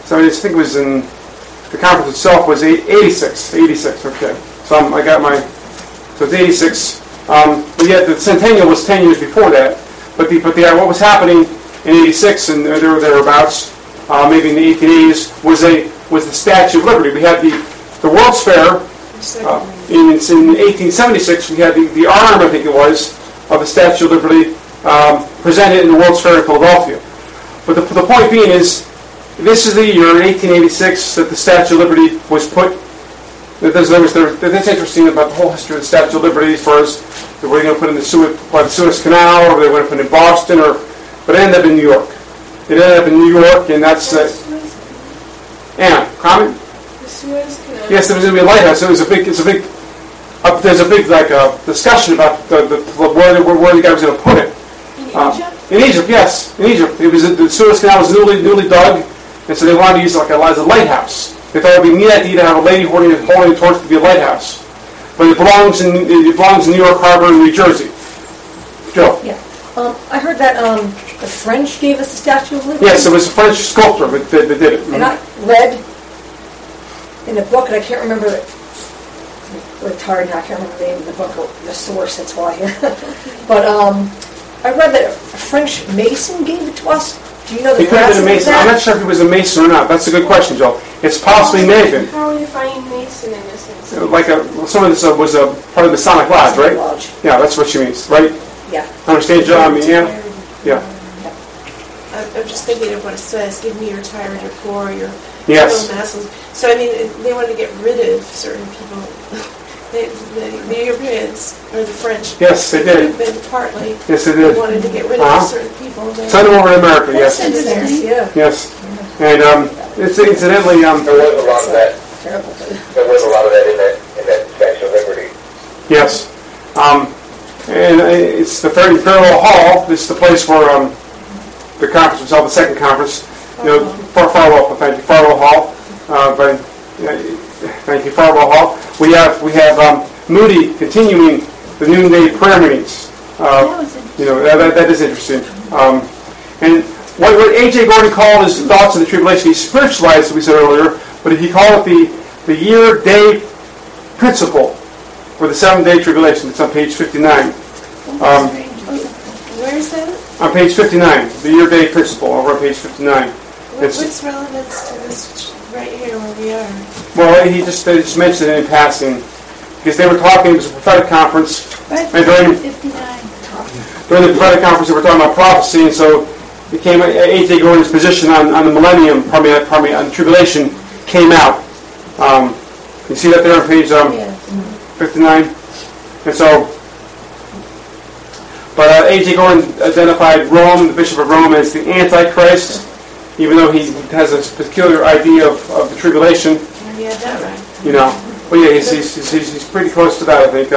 So I just think it was in, the conference itself was 86, okay. So I got my, so it's 86. But yet the centennial was 10 years before that. But what was happening in 86 and thereabouts, maybe in the 1880s, was the Statue of Liberty. We had the World's Fair. In 1876, we had the arm, I think it was, of the Statue of Liberty presented in the World's Fair in Philadelphia. But the point being is, this is the year, in 1886, that the Statue of Liberty was put. That's interesting about the whole history of the Statue of Liberty, as far as they were going to put in the Suez Canal, or they were going to put it in Boston, but it ended up in New York. It ended up in New York, and that's... Anna, comment? The Suez Canal. Yes, there was going to be a lighthouse. There's a big discussion about where the guy was going to put it. In Egypt, yes, in Egypt. It was the Suez Canal was newly dug, and so they wanted to use it as a lighthouse. They thought it would be a neat idea to have a lady holding a torch to be a lighthouse, but it belongs in New York Harbor in New Jersey. Joe. Yeah. I heard that the French gave us the Statue of Liberty. Yes, it was a French sculptor that did it. And I read in a book, and I can't remember we're tired now, I can't remember the name of the book, the source, that's why. But I read that a French mason gave it to us. Do you know the He could have been a mason. I'm not sure if he was a mason or not. That's a good question, Joe. It's possibly Nathan. How are you finding mason in this instance? Some of this was a part of the Masonic Lodge, right? Lodge. Yeah, that's what she means, right? Yeah. Understand, Joe? I mean, yeah. I'm just thinking of what it says, give me your tired, your poor, your Yes. masses. So, I mean, they wanted to get rid of certain people. The Europeans, or the French. Yes, they did. Been partly. Yes, they did. They wanted to get rid of certain people. Send them over to America, yes. Yeah. Yes. And it's incidentally... There was a lot of that. Terrible. There was a lot of that in that Statue of Liberty. Yes. And it's the Farewell Hall. This is the place where the conference was held, the second conference. Farewell, thank you, Farewell Hall. Thank you, Farewell Hall. We have Moody continuing the noonday prayer meetings. That is interesting. And what A.J. Gordon called his thoughts of the tribulation, he spiritualized, as we said earlier, but he called it the year-day principle for the 7-day tribulation. It's on page 59. Where is that? On page 59, the year-day principle, over on page 59. What's relevance to this right here where we are? Well, they just mentioned it in passing, because they were talking, it was a prophetic conference, Right, and during 59. the prophetic conference they were talking about prophecy, and so it came, A.J. Gordon's position on the millennium, on the tribulation, came out. You see that there on page 59? And so, but A.J. Gordon identified Rome, the Bishop of Rome, as the Antichrist, even though he has a peculiar idea of the tribulation. He had that right. But yeah, he's pretty close to that, I think.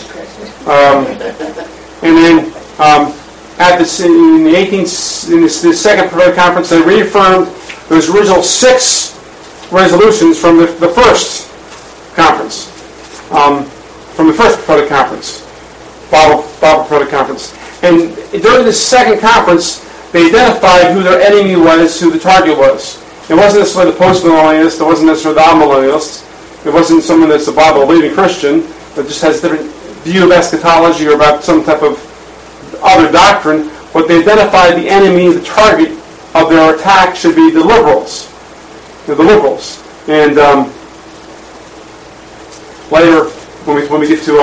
And then in the second prophetic conference, they reaffirmed those original 6 resolutions from the first conference, from the first prophetic conference, Bible prophetic conference. And during the second conference, they identified who their enemy was, who the target was. It wasn't necessarily the post-millennialist, it wasn't necessarily the amillennialist, it wasn't someone that's a Bible-believing Christian that just has a different view of eschatology or about some type of other doctrine. But they identified the enemy, the target of their attack should be the liberals. And later, when we get to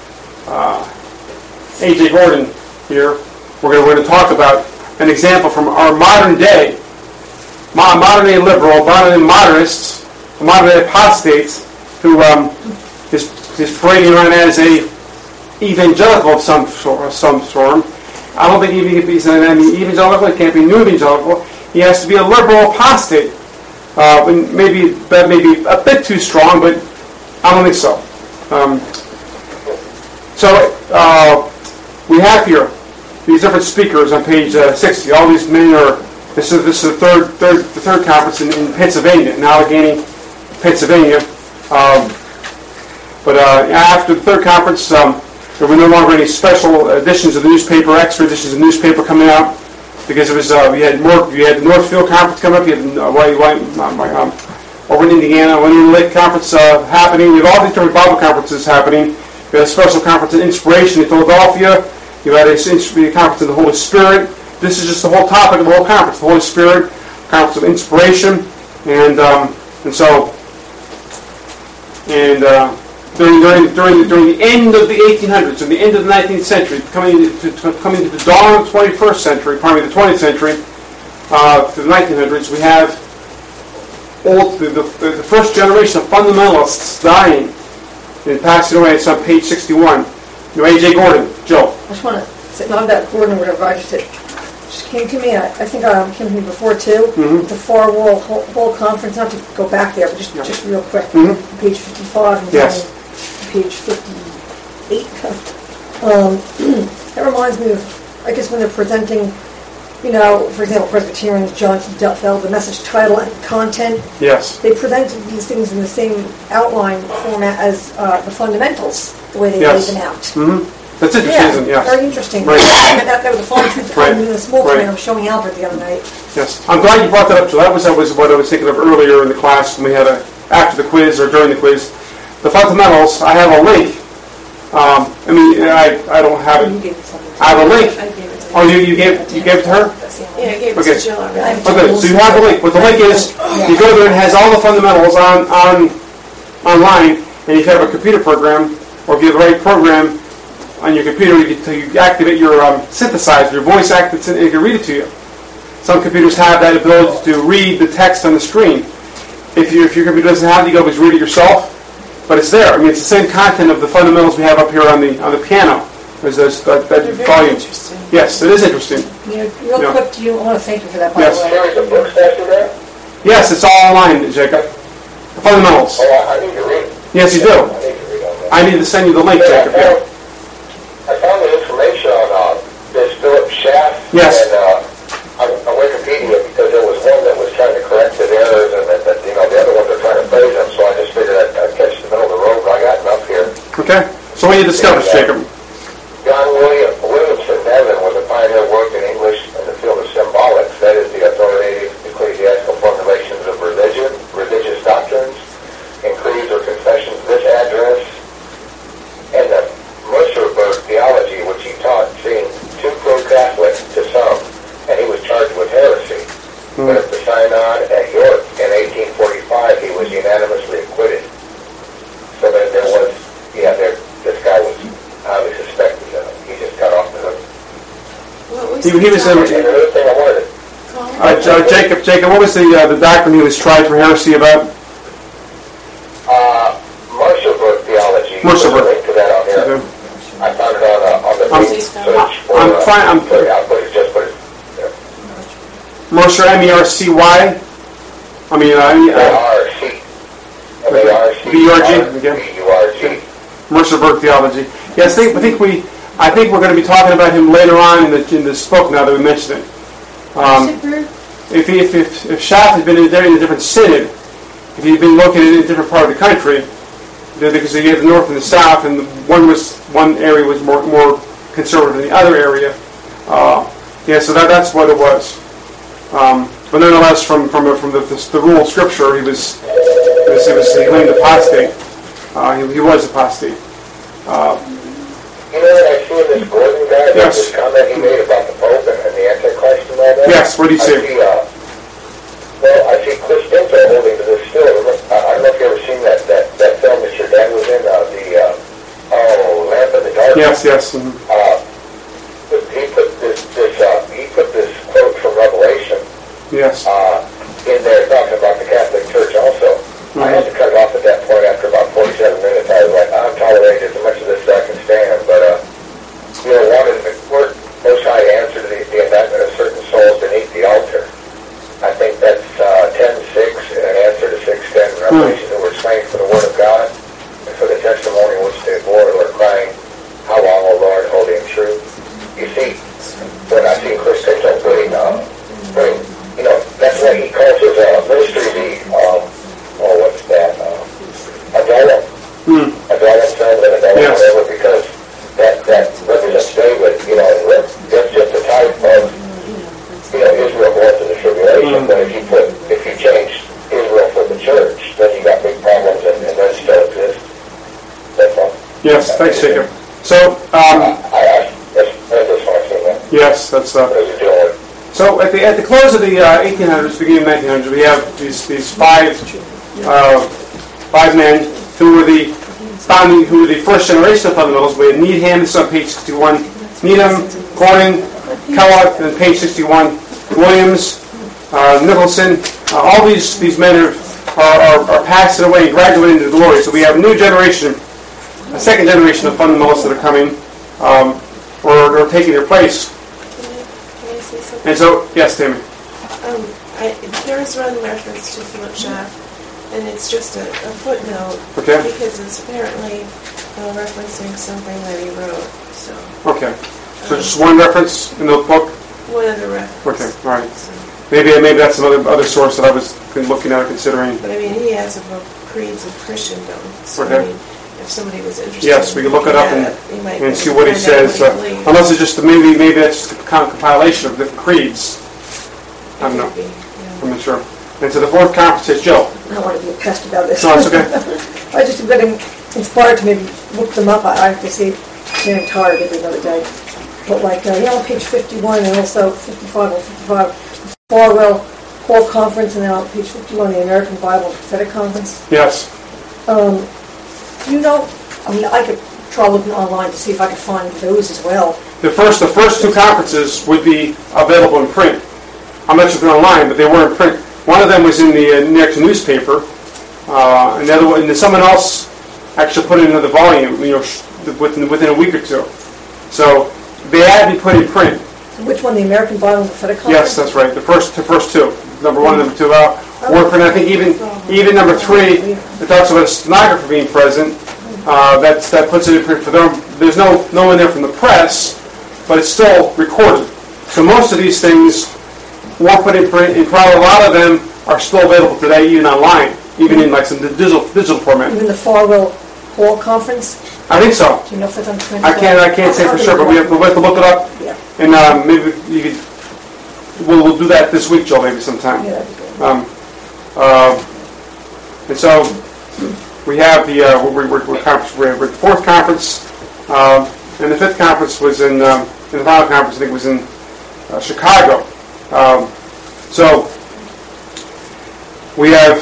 A.J. Gordon here, we're going to talk about an example from our modern day liberal, modern day modernists, modern day apostates, who is parading around as a evangelical of some sort. I don't think even if he's an evangelical, he can't be new evangelical. He has to be a liberal apostate. Maybe that may be a bit too strong, but I don't think so. We have here these different speakers on page 60. All these men are. This is the third conference in Pennsylvania, in Allegheny, Pennsylvania. But after the third conference, there were no longer any special editions of the newspaper, extra editions of the newspaper coming out. because it was you had the Northfield Conference coming up, you had over in Indiana, Winter Lake Conference happening. You have all these different Bible conferences happening. You had a special conference in Inspiration in Philadelphia. You had a conference in the Holy Spirit. This is just the whole topic of the whole conference: the Holy Spirit, Conference of Inspiration, and during the end of the 1800s and the end of the 19th century, coming into the dawn of the 21st century, probably the 20th century, to the 1900s, we have the first generation of fundamentalists dying and passing away. It's on page 61. A.J. Gordon, Joe. I just want to say, not that Gordon or whatever, I just came to me, I think came to me before too, the Far Wall Conference, not to go back there, but just real quick, page 55 and page 58. That reminds me of, I guess when they're presenting, for example, Presbyterians, John T. Duffeld, the message title and content. Yes. They presented these things in the same outline format as the fundamentals, the way they laid them out. Mm-hmm. That's interesting, isn't it? Yes. Very interesting. Right. That was a fun truth in the small plan I was showing Albert the other night. Yes. I'm glad you brought that up. So that was what I was thinking of earlier in the class when we had after the quiz or during the quiz. The fundamentals, I have a link. I don't have it. I have a link. Oh, you gave it to her? Yeah, I gave it to Jill already. Okay, so you have a link. What the link is, you go there and it has all the fundamentals online, and if you have a computer program, or if you have the right program on your computer, you activate your synthesizer, your voice activates it, and it can read it to you. Some computers have that ability to read the text on the screen. If your computer doesn't have it, you can always read it yourself, but it's there. It's the same content of the fundamentals we have up here on the piano. There's that volume. Interesting. Yes, it is interesting. Real quick, I want to thank you for that, by Yes. the way. There is a book after that? Yes, it's all online, Jacob. The fundamentals. Oh, I need to read. Yes, you do. I need to read on that. I need to send you the link, Jacob. Yeah. I found the information on this Philip Schaff. Yes. And on Wikipedia, because there was one that was trying to correct his errors, and the other ones are trying to praise him. So I just figured I'd catch the middle of the road. But I got enough here. Okay. So what do you discover, Jacob? John Williamson Nevin was a pioneer work in English in the field of symbolics, that is the authoritative ecclesiastical formulations of religion, religious doctrines, and creeds or confessions. This address and the Mercerberg theology, which he taught, seemed too pro-Catholic to some, and he was charged with heresy. But at the synod at York in 1845, he was unanimously acquitted. So that there was, this guy was highly suspected. He just got off the hook. He was And another thing I wanted to... Jacob, what was the doctrine he was tried for heresy about? Mercerberg theology. Mercerberg. There's a link to that on here. Okay. I found it on the search for... I'm fine. I'll put it there. Mercer, M-E-R-C-Y? M-A-R-C. B-U-R-G? B-U-R-G. Mercerberg theology. Yes, I think we're going to be talking about him later on in this book. Now that we mentioned it, if Schaff had been in a different synod, if he'd been located in a different part of the country, because he had the north and the south, and one area was more conservative than the other area. So that's what it was. But nonetheless, from the rule of Scripture, he claimed apostate. He was apostate. You know what I see in this Gordon guy? Yes. This comment he made about the Pope and the Antichrist and all that? Yes, what did he say? I see Chris Pinto holding to this still. I don't know if you've ever seen that film that your dad was in, Lamp in the Dark. Yes. Mm-hmm. He put this quote from Revelation Yes. in there talking about the Catholic Church also. I had to cut it off at that point after about 47 minutes. I was like, I'll tolerate as much of this as I can stand, but wanted the court Most High to answer the indictment of certain souls beneath the altar. I think that's 10:6 and an answer to 6:10 Revelation that were slain for the word of God and for the testimony which they bore, who are crying, "How long, O Lord, holy and true?" You see, when I see Chris Pinto putting, that's what he calls his ministry, what's that? Adullam. Adullam film and Adullam whatever, because that Yes, thanks, Jacob. So, yes, that's. So at the close of the 1800s, beginning of 1900s, we have these five men who were the first generation of fundamentals. We had Needham, this is on page 61. Needham, Gordon, Kellogg, and page 61. Williams, Nicholson. All these men are passing away and graduating into glory. So we have a new generation, a second generation of fundamentalists that are coming, or taking their place. Can I say something? And so, yes, Tammy. There's one reference to Philip Schaff, and it's just a footnote, Okay. because it's apparently referencing something that he wrote. So Okay. So just one reference in the book? one other reference. Okay, all right. So, Maybe that's some other source that I was looking at or considering. but I mean, he has a book, Creeds of Christendom. So Okay. I mean, if somebody was interested, Yes, we can look it up you might be and able see to what he find out says. what he believes. Unless it's just maybe that's just a compilation of different creeds. I don't know. Could be, yeah. I'm not sure. And so the fourth conference is Jill. I don't want to be a pest about this. No, it's okay. I just got inspired to maybe look them up. I have to see Sam Tired every other day. But like, on page 51 and also 55 or 55, the Farwell Hall Conference, and then on page 51, the American Bible and Prophetic Conference. Yes. I could try looking online to see if I could find those as well. The first two conferences would be available in print. I'm not sure if they're online, but they were in print. One of them was in the New York newspaper. Another one, and someone else actually put in another volume, within a week or two. So they had to be put in print. Which one, the American Bible and Prophetic Conference? Yes, that's right. The first two, number one and number two, were print. I think even number three, it talks about a stenographer being present. That puts it in print for them. There's no one there from the press, but it's still recorded. So most of these things were put in print, and probably a lot of them are still available today, even online, even in like some digital format. Even the Farwell Hall Conference? I think so. Do you know if it's on print? I can't say for sure, but we have to look it up, Yeah. and maybe you could. We'll do that this week, Joe, maybe sometime. Yeah, that'd be good. And so we have the we're the fourth conference, and the fifth conference was in the final conference. I think was in Chicago. So we have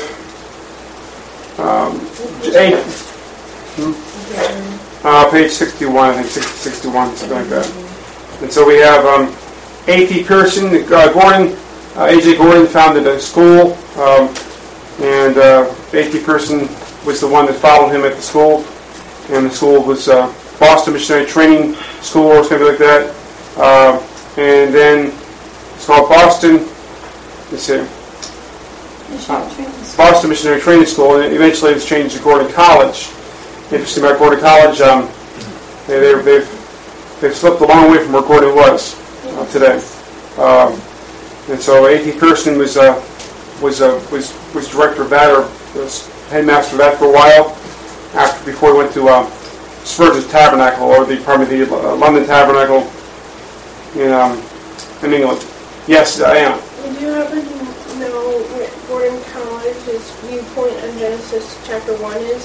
page 61, I think 61, something like that. And so we have A.T. Pearson, Gordon, A.J. Gordon founded a school, and A.T. Pearson was the one that followed him at the school, and the school was Boston Missionary Training School or something like that. And then it's called Boston Missionary Training School, and eventually it was changed to Gordon College. Interesting about Gordon College, they've slipped a long way from where Gordon was today. And so A.T. Pearson was director of that, or was headmaster of that for a while, before he went to Spurgeon's Tabernacle, or the London Tabernacle in England. Yes, I am. Do you happen to know what Gordon College's viewpoint on Genesis chapter 1 is?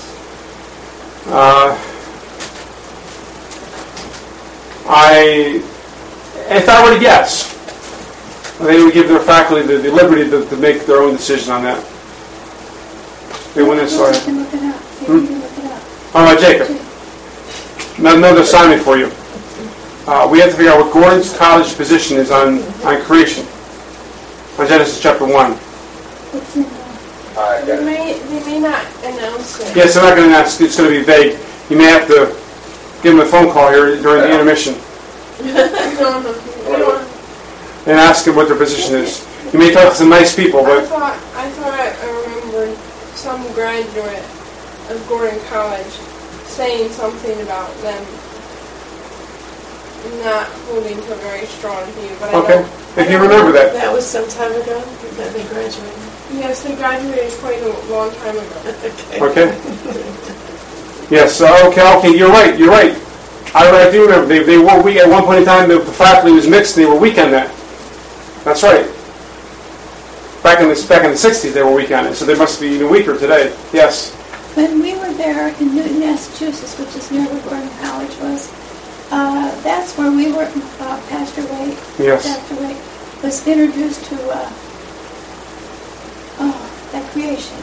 If I were to guess, they would give their faculty the liberty to make their own decision on that. They wouldn't. Sorry. You can look it up. You can look it up. All right, Jacob. Another assignment for you. We have to figure out what Gordon's College position is on creation, on Genesis chapter 1. It's in They may not announce it. Yes, they're not going to announce. It's going to be vague. You may have to give them a phone call here during the intermission No. and ask them what their position is. You may talk to some nice people, I but thought I remembered some graduate of Gordon College saying something about them not holding to a very strong view. But okay. If you remember that. That was some time ago that they graduated. Yes, they graduated quite a long time ago. Okay. Yes. Okay. You're right. I do remember. They were weak at one point in time. The faculty was mixed. And they were weak on that. That's right. Back in the 60s, they were weak on it. So they must be even weaker today. Yes. when we were there in Newton, Massachusetts, which is near where Gordon College was, that's where we were, Pastor Wade, Pastor Wade was introduced to that creation.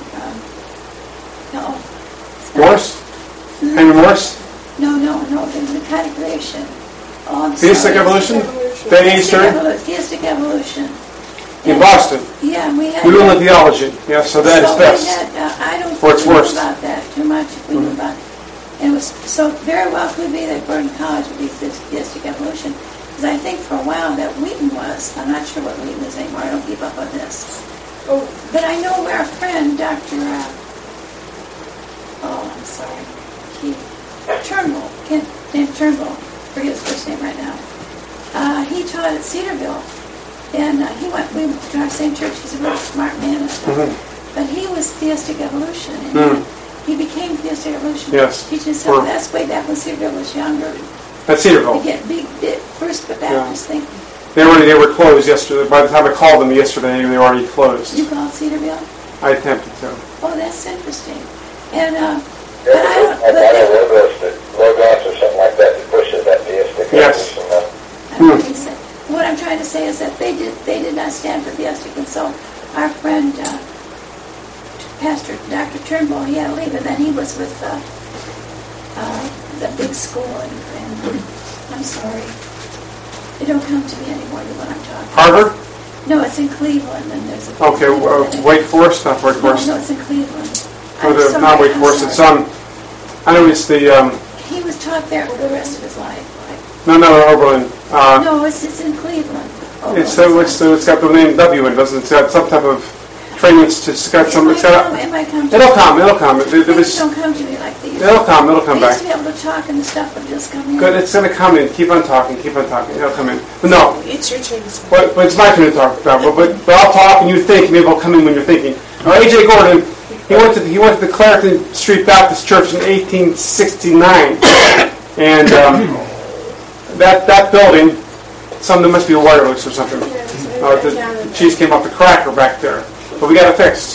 Morse? Henry Morse? No, there's a kind of creation. Theistic evolution? Theistic evolution. In Boston? Yeah, we had... We learned theology. Yeah, so that is best. I don't For its think worst. about that too much if we knew about it. And it was so very well could be that Gordon College would be theistic evolution. Because I think for a while that Wheaton was. I'm not sure what Wheaton is anymore. I don't keep up on this. Oh, But I know our friend, Dr. I'm sorry. Turnbull. Named Turnbull. I forget his first name right now. He taught at Cedarville. And we went to our same church. He's a really smart man and stuff. But he was theistic evolution. And he became theistic evolution. Yes. Teaching himself. That's way back when Cedarville was younger. At Cedarville. To get big first Baptist thinking. They were closed yesterday. By the time I called them yesterday, they were already closed. You called Cedarville? I attempted to. Oh, that's interesting. And There's a logos or something like that pushes that theistic Yes. evolution. What I'm trying to say is that they did not stand for theistic, and so our friend Pastor Dr. Turnbull, he had to leave, and then he was with the big school, and I'm sorry, it don't come to me anymore what I'm talking about. Harvard? No, it's in Cleveland, and there's a... Okay, Wake Forest? Not Wake Forest. No, it's in Cleveland. Not Wake Forest. It's I know it's the... He was taught there for the rest of his life. No, Oberlin. No, it's in Cleveland. It's got the name W in it, doesn't it? It's got some type of training. It's got some... It might come to It'll come. Things don't come to me like they used to. It'll come I back. used to be able to talk and the stuff would just come in. Good, it's going to come in. Keep on talking. It'll come in. But no, It's your turn to say. but it's my turn to talk about. But I'll talk and you think. Maybe it'll come in when you're thinking. Now, A.J. Gordon, he went to the Clareton Street Baptist Church in 1869, and that building, something must be wireless or something. The cheese came off the cracker back there, but we got it fixed.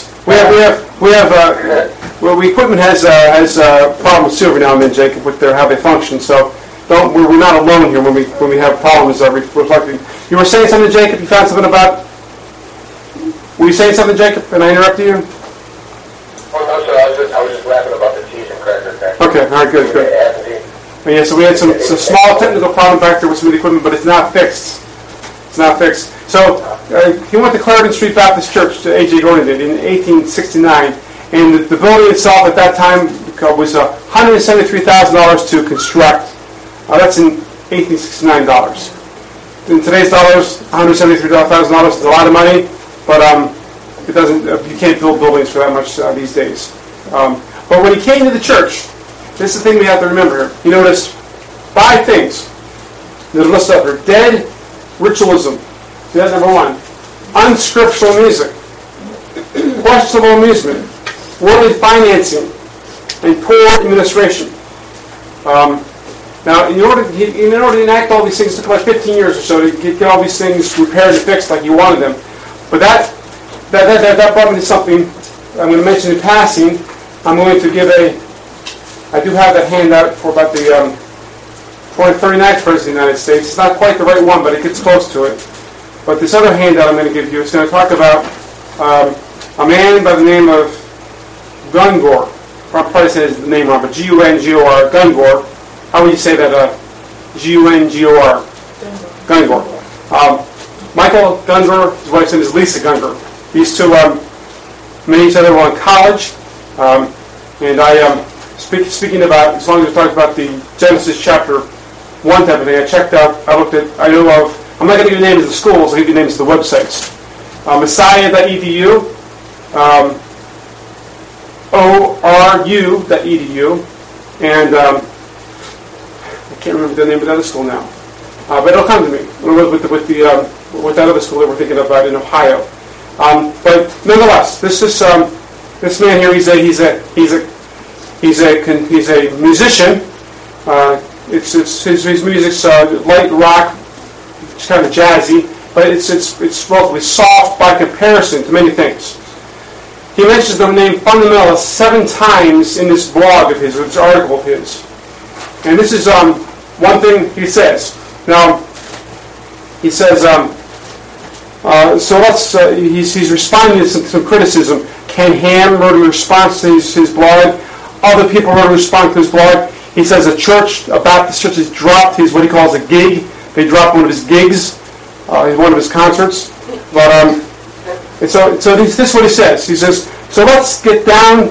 The equipment has problems too every now and then, Jacob, with how they function. So we're not alone here when we have problems reflecting. You were saying something, Jacob. You found something about. Were you saying something, Jacob? And I interrupted you. Oh no, sir. I was just laughing about the cheese and cracker. Okay, all right, good. Yeah, so we had some small technical problem back there with some of the equipment, but it's not fixed. So he went to Clarendon Street Baptist Church, A.J. Gordon did, in 1869, and the building itself at that time was $173,000 to construct. That's in 1869 dollars. In today's dollars, $173,000 is a lot of money, but it doesn't. You can't build buildings for that much these days. But when he came to the church, this is the thing we have to remember here. He noticed 5 things that are listed up here. Dead ritualism. See, that's number 1. Unscriptural music. Questionable amusement. Worldly financing. And poor administration. Now, in order to enact all these things, it took about 15 years or so to get all these things repaired and fixed like he wanted them. But that brought me to something I'm going to mention in passing. I'm going to give I do have that handout for about the 39th President of the United States. It's not quite the right one, but it gets close to it. But this other handout I'm going to give you is going to talk about a man by the name of Gungor. I'll probably say his name wrong, but G-U-N-G-O-R, Gungor. How would you say that? G-U-N-G-O-R. Gungor. Michael Gungor, his wife's name is Lisa Gungor. These two met each other while in college. And I speaking about, as long as we're talking about the Genesis chapter 1 type of thing, I checked out, I'm not going to give you names of the schools, I'll give you names of the websites. Messiah.edu, ORU.edu, and I can't remember the name of the other school now. But it'll come to me with that other school that we're thinking about in Ohio. But nonetheless, this man here, he's a musician. His music's light rock, it's kind of jazzy, but it's relatively soft by comparison to many things. He mentions the name fundamentalist 7 times in this blog of his, this article of his. And this is one thing he says. Now, he says, he's responding to some criticism. Ken Ham wrote a response to his blog. Other people wrote a response to his blog. He says a Baptist church has dropped his, what he calls a gig. They dropped one of his gigs, one of his concerts. But so this is what he says. He says, so let's go down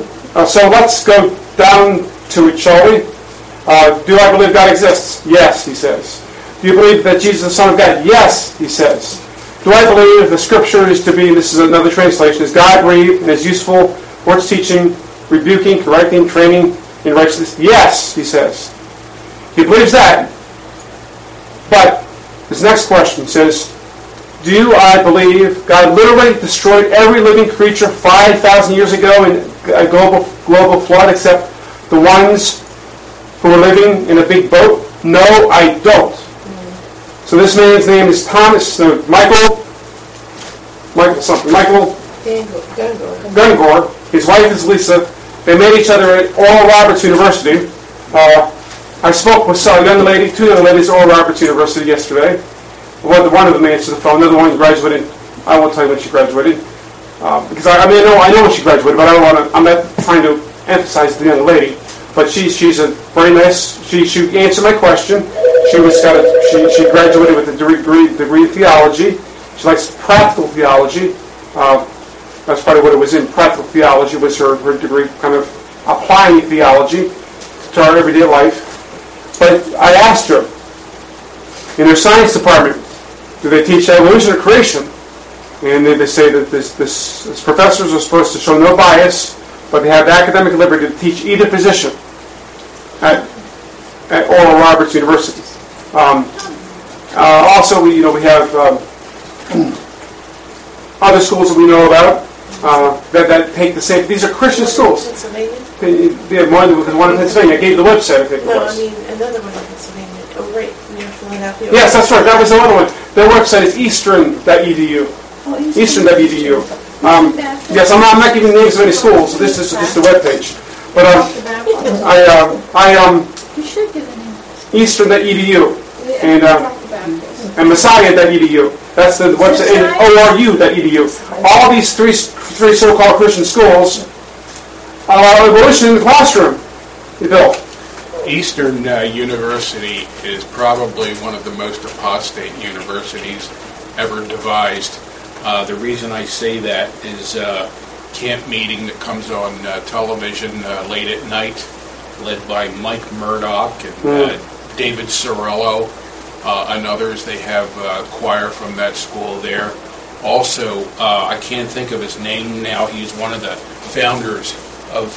to it, shall we? Do I believe God exists? Yes, he says. Do you believe that Jesus is the Son of God? Yes, he says. Do I believe the Scripture is to be, this is another translation, is God-breathed and is useful for its teaching, rebuking, correcting, training in righteousness? Yes, he says. He believes that. But his next question says, do I believe God literally destroyed every living creature 5,000 years ago in a global flood except the ones who were living in a big boat? No, I don't. So this man's name is Michael Gungor. His wife is Lisa. They met each other at Oral Roberts University. I spoke with two young ladies at Oral Roberts University yesterday. One of them answered the phone. Another one graduated. I won't tell you when she graduated because I know when she graduated, but I'm not trying to emphasize the young lady. But she's a very nice. She answered my question. She graduated with a degree in theology. She likes practical theology. That's probably what it was in. Practical theology was her degree, kind of applying theology to our everyday life. But I asked her, in their science department, do they teach evolution or creation? And they say that this professors are supposed to show no bias, but they have academic liberty to teach either position at Oral Roberts University. Also, we have other schools that we know about that take the same. These are Christian schools. Pennsylvania? They have more than one in Pennsylvania. I gave the website, I think it was. No, I mean another one in Pennsylvania. Oh, right, near Philadelphia. Yes, that's right. That was the other one. Their website is eastern.edu. Eastern.edu. Yes, I'm not giving names of any schools. So this is just the webpage. But You should give a name. Eastern.edu and Messiah.edu. That's the website. And ORU.edu. All these three so-called Christian schools allow evolution in the classroom. Bill. Eastern University is probably one of the most apostate universities ever devised. The reason I say that is camp meeting that comes on television late at night, led by Mike Murdoch and David Cirillo and others. They have choir from that school there. Also, I can't think of his name now. He's one of the founders of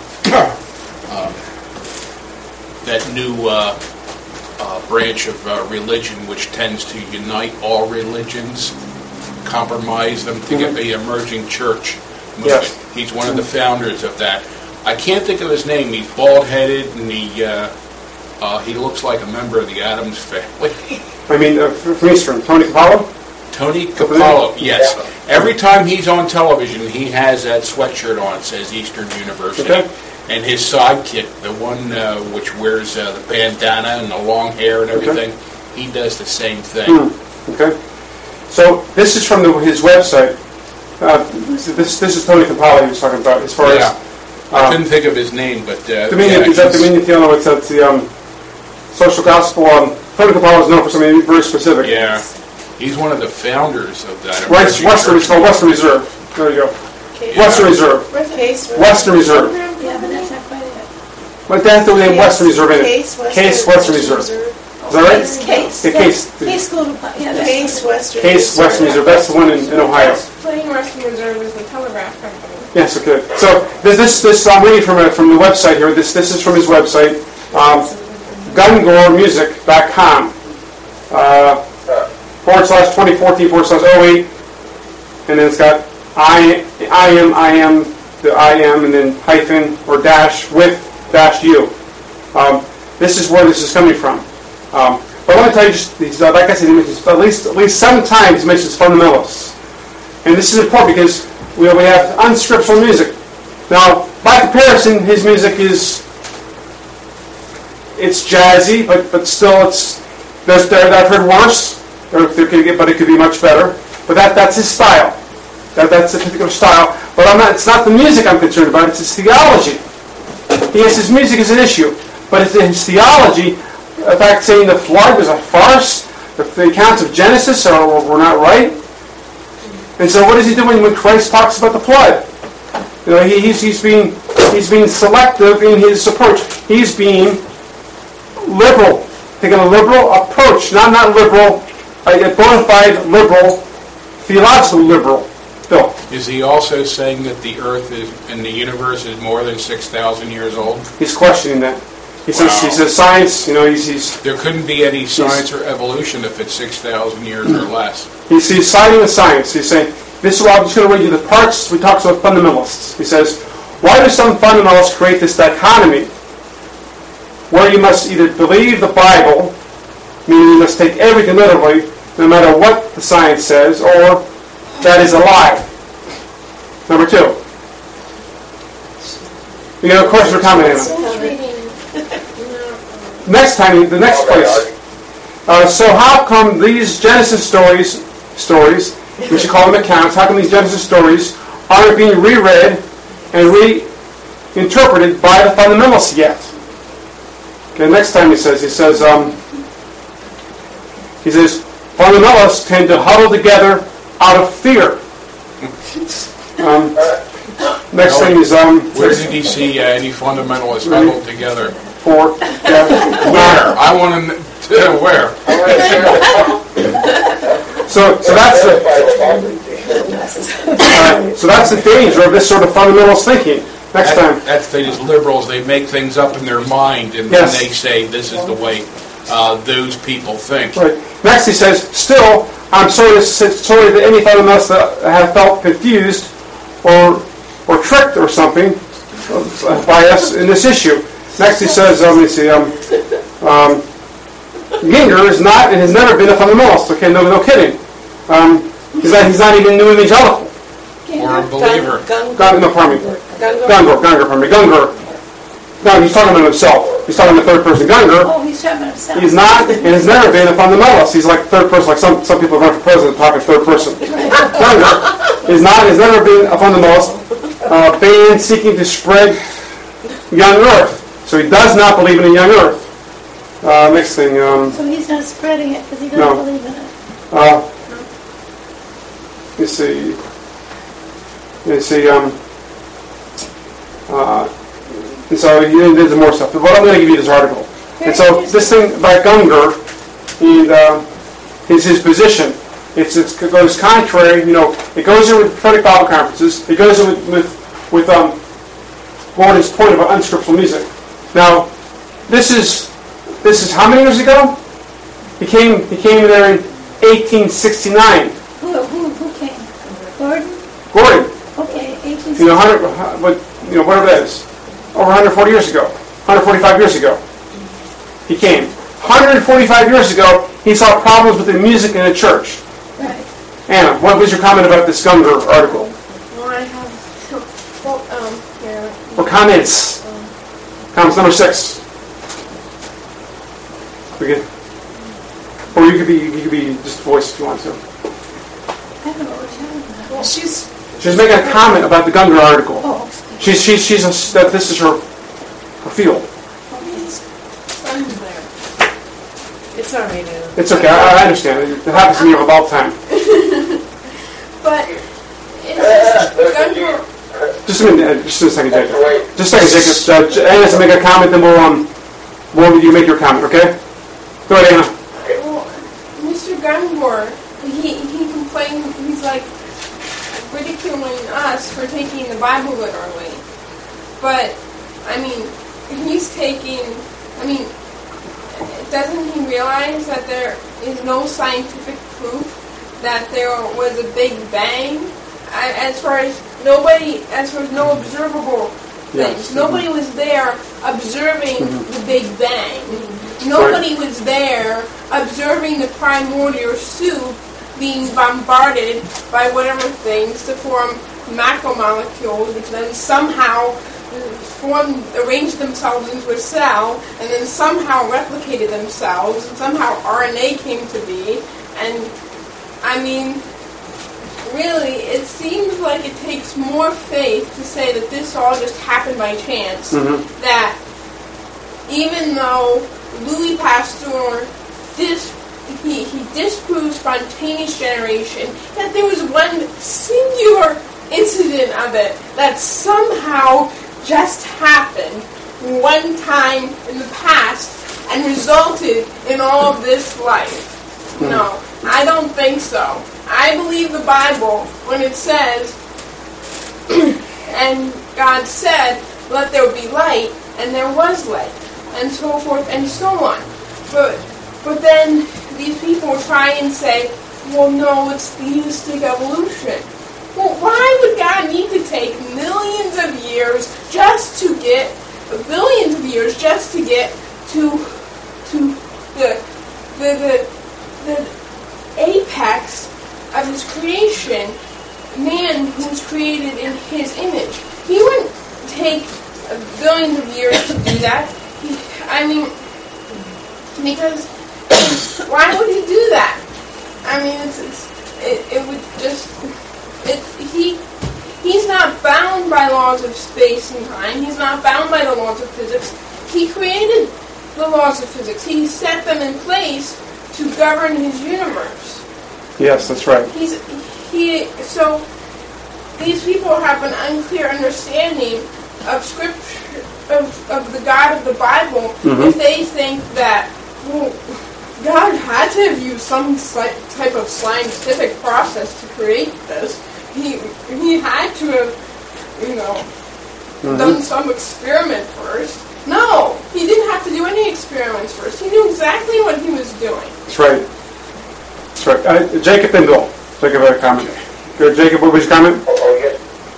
that new branch of religion, which tends to unite all religions, compromise them to get the emerging church movement. Yes. He's one of the founders of that. I can't think of his name. He's bald-headed, and he looks like a member of the Addams family. I mean, from Eastern, Tony Capallo? Tony Capallo, yes. Every time he's on television, he has that sweatshirt on. It says Eastern University. Okay. And his sidekick, the one which wears the bandana and the long hair and everything, he does the same thing. Okay. So this is from his website. This is Tony Capallo he was talking about. As far as I couldn't think of his name, but Dominion Theology. It's the social gospel. Tony Capallo is known for something very specific. Yeah, he's one of the founders of that. It's called Western Reserve. There you go. Western Reserve. Western Reserve. Yeah, but that's not quite it. But that's the name Western Reserve in it. Case Western Reserve. Is that right? Case. Yeah, Case. Case School of Case Western Reserve. That's the one in Ohio. Plain Western Reserve is the telegraph company. Yes, okay. So this I'm reading from the website here. This is from his website, gungormusic.com /2014 /08, and then it's got I am the I am, and then hyphen or dash with dash u. This is where this is coming from. But let me tell you, like I said, he mentions at least 7 times he mentions fundamentalists. And this is important because we have unscriptural music. Now, by comparison, his music it's jazzy, but still I've heard worse, but it could be much better. But that's his style. That's a particular style. But it's not the music I'm concerned about, it's his theology. Yes, his music is an issue, but it's his theology. In fact, saying the flood was a farce, the accounts of Genesis were not right. And so what is he doing when Christ talks about the flood? He's being selective in his approach. He's being liberal, taking a liberal approach, not liberal, a bona fide liberal, theological liberal. Phil. Is he also saying that the earth and the universe is more than 6,000 years old? He's questioning that. He says science, there couldn't be any science or evolution if it's 6,000 years or less. He's citing the science. He's saying, this is why I'm just going to read you the parts we talked about fundamentalists. He says, why do some fundamentalists create this dichotomy where you must either believe the Bible, meaning you must take everything literally, no matter what the science says, or that is a lie. Number 2. You got a question or comment, Anna? Next time, the next place. So how come these Genesis stories, we should call them accounts, how come these Genesis stories aren't being reread and reinterpreted by the fundamentalists yet? Okay, next time he says, fundamentalists tend to huddle together out of fear. Next thing is where did he see any fundamentalists huddled together? Where? I want to where? So that's the danger of this sort of fundamentalist thinking. Next time. That's these liberals. They make things up in their mind, and then they say this is the way those people think. Right. Next, he says, still, I'm sorry that any fundamentalists that have felt confused or tricked or something by us in this issue. Next, he says, Ginger is not and has never been a fundamentalist. Okay, no kidding. He's not even new evangelical. Or a believer. Gungor. No, he's talking about himself. He's talking about third person. Gungor. Oh, he's talking about himself. He's not and has never been a fundamentalist. He's like third person, like some people run for president talking third person. Gungor is not and has never been a fundamentalist, banned seeking to spread young earth. So he does not believe in a young earth. Next thing. So he's not spreading it because he doesn't believe in it. Let's see. And so there's more stuff. But I'm going to give you this article. And so this thing by Gungor is his position. It goes contrary. It goes in with prophetic Bible conferences. It goes in with Gordon's point about unscriptural music. Now, this is how many years ago? He came there in 1869. Who came? Gordon? Gordon. Okay, 1869. Whatever that is. Over 140 years ago. 145 years ago. He came. 145 years ago, he saw problems with the music in the church. Right. Anna, what was your comment about this Gungor article? Well, I have here. Or comments? Comments number 6. We good? Or you could be just voice if you want to. I don't know what you're talking about. Well, she's making a comment about the Gungor article. Oh. This is her field. It's all right now. It's okay. I understand. It happens to me all the time. But it's Gungor. Just a second, Jacob. Just a second, Jacob. Anna's to make a comment, then we'll you make your comment, okay? Go ahead, Anna. Well, Mr. Gungor, he complained. He's like ridiculing us for taking the Bible literally. But doesn't he realize that there is no scientific proof that there was a Big Bang? As far as no observable things. Yes. Nobody was there observing the Big Bang. Nobody was there observing the primordial soup being bombarded by whatever things to form macromolecules, which then somehow arranged themselves into a cell, and then somehow replicated themselves, and somehow RNA came to be. And I mean, really, it seems like it takes more faith to say that this all just happened by chance. That even though Louis Pasteur he disproved spontaneous generation, that there was one singular incident of it that somehow just happened one time in the past and resulted in all of this life. No, I don't think so. I believe the Bible when it says, and God said, let there be light, and there was light, and so forth and so on. But then these people try and say, well, no, it's theistic evolution. Well, why would God need to take millions of years just to get, billions of years just to get to the apex of his creation, man who's created in his image? He wouldn't take billions of years to do that. Because why would he do that? I mean, it would just. He's not bound by laws of space and time. He's not bound by the laws of physics. He created the laws of physics. He set them in place to govern his universe. Yes, that's right. So these people have an unclear understanding of Scripture, of the God of the Bible, if they think that, well, God had to have used some type of scientific process to create this. He had to have, done some experiment first. No, he didn't have to do any experiments first. He knew exactly what he was doing. That's right. That's right. Jacob and Bill. Jacob had a comment. Good, Jacob, what was your comment? Oh, yes.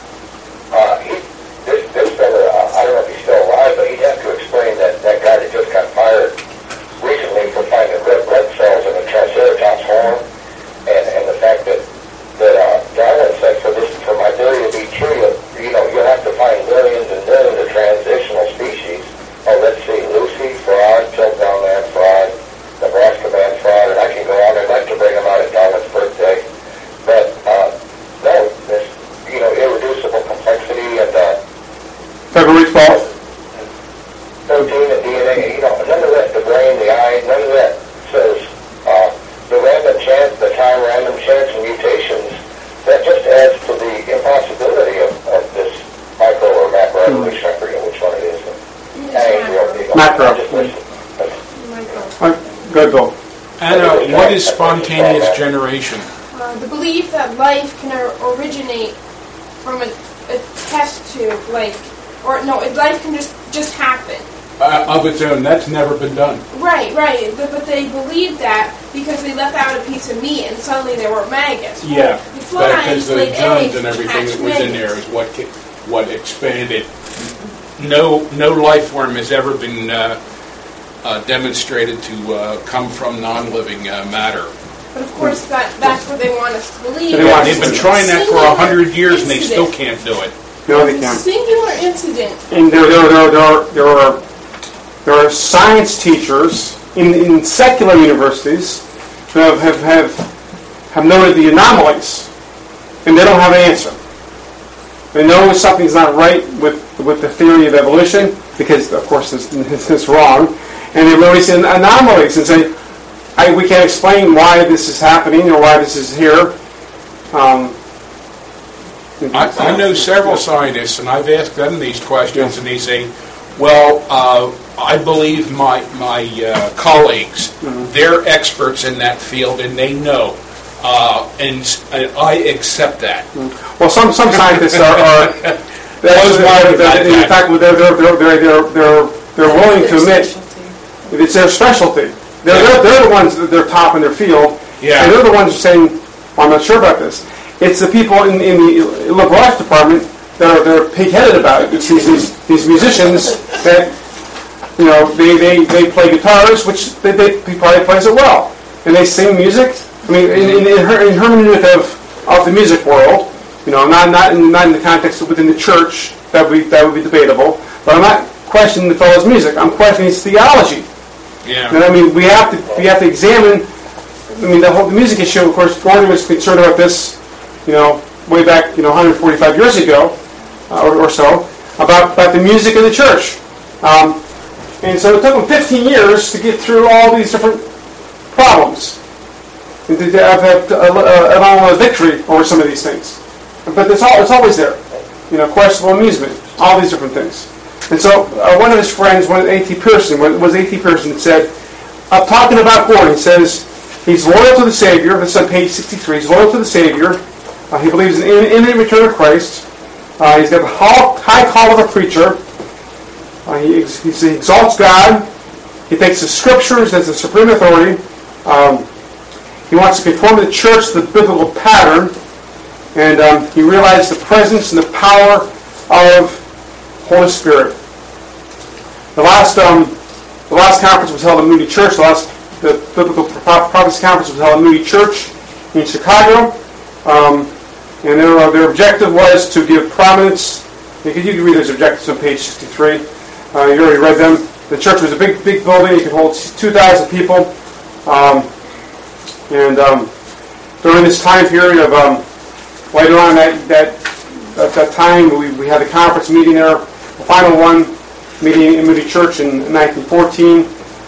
This fellow, I don't know if he's still alive, but he'd have to explain that guy that just got fired recently for finding red blood cells in a Triceratops horn, and the fact that Darwin said for my theory to be true, you'll have to find millions and millions of transitional species. Oh, let's see, Lucy, frog, Piltdown man, frog, Nebraska man, frog, and I can go on. I'd like to bring them out at Darwin's birthday. But, no, this, irreducible complexity and, February 12th. protein and DNA, none of that, the brain, the eye, none of that says, the random chance, the time random chance and mutations, that just adds to the impossibility of this micro or macro evolution. I forget which one it is. Macro. Good, Bill. Anna, what is spontaneous generation? The belief that life can originate from a test tube, life can just happen. Of its own, that's never been done. Right. But they believed that because they left out a piece of meat and suddenly there were maggots. Yeah, The flies, because the germs and everything hatch that was in there maggots. is what expanded. No life form has ever been demonstrated to come from non-living matter. But of course, that's what they want us to believe. They've been trying that for 100 years and they still can't do it. No, they can't. Singular incident. And there are science teachers in secular universities who have noted the anomalies, and they don't have an answer. They know something's not right with the theory of evolution because, of course, it's wrong, and they release anomalies and say, we can't explain why this is happening or why this is here. I know several scientists, and I've asked them these questions, and they say, well, I believe my colleagues, they're experts in that field, and they know. And I accept that. Well, some scientists are that's why, in fact, they're willing to admit it's their specialty. They're the ones that they're top in their field, and they're the ones who are saying, well, I'm not sure about this. It's the people in the liberal arts department that are pig-headed about it. It's these musicians that, they play guitars, which he probably plays it well, and they sing music I mean, in hermeneutic of the music world, not in the context of within the church, that would be debatable. But I'm not questioning the fellow's music. I'm questioning his theology. Yeah. And I mean, we have to examine. I mean, the music issue. Of course, Gordon was concerned about this, way back, 145 years ago, or so, about the music in the church. And so it took him 15 years to get through all these different problems and to have a victory over some of these things. But it's always there. Questionable amusement, all these different things. And so one of his friends, A.T. Pearson, said, talking about Gordon, he says, he's loyal to the Savior. This is on page 63. He's loyal to the Savior. He believes in the imminent return of Christ. He's got the high call of a preacher. He exalts God. He thinks the Scriptures as the supreme authority. He wants to conform the church to the biblical pattern. And he realized the presence and the power of Holy Spirit. The last conference was held at Moody Church. The Biblical Prophecy Conference was held at Moody Church in Chicago. And their objective was to give prominence. You can read those objectives on page 63. You already read them. The church was a big building. It could hold 2,000 people. During this time period of later on that time, we had a conference meeting there, the final one, meeting in Moody Church in 1914.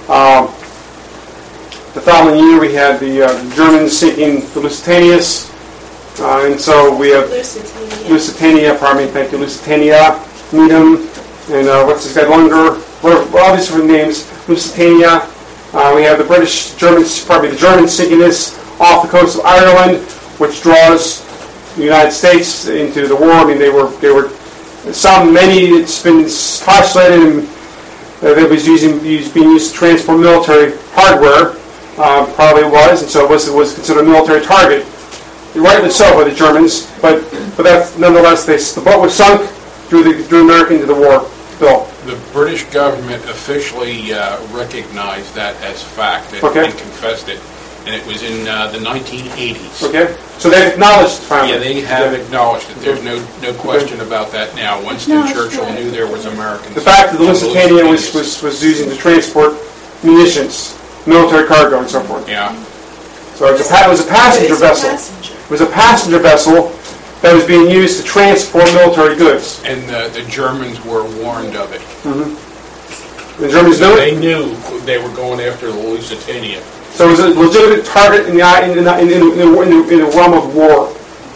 The following year, we had the Germans sinking the Lusitanias. And so we have Lusitania, Needham, and what's this guy, Lunger, all these different names, Lusitania. We have the Germans sinking this off the coast of Ireland, which draws the United States into the war. I mean, they were many. It's been postulated and that was being used to transport military hardware. Probably was, and so it was considered a military target. Rightly so by the Germans, but that's nonetheless the boat was sunk, drew America into the war. Bill. The British government officially recognized that as fact and confessed it, and it was in the 1980s. Okay, so they've acknowledged finally. Yeah, they have acknowledged it. There's no question about that now. Winston Churchill knew there was Americans. The fact that the Lusitania was using to transport munitions, military cargo, and so forth. Yeah. So it was a passenger vessel. It was a passenger vessel that was being used to transport military goods. And the Germans were warned of it. Mm-hmm. The Germans knew it? They knew they were going after the Lusitania. So it was a legitimate target in the realm of war.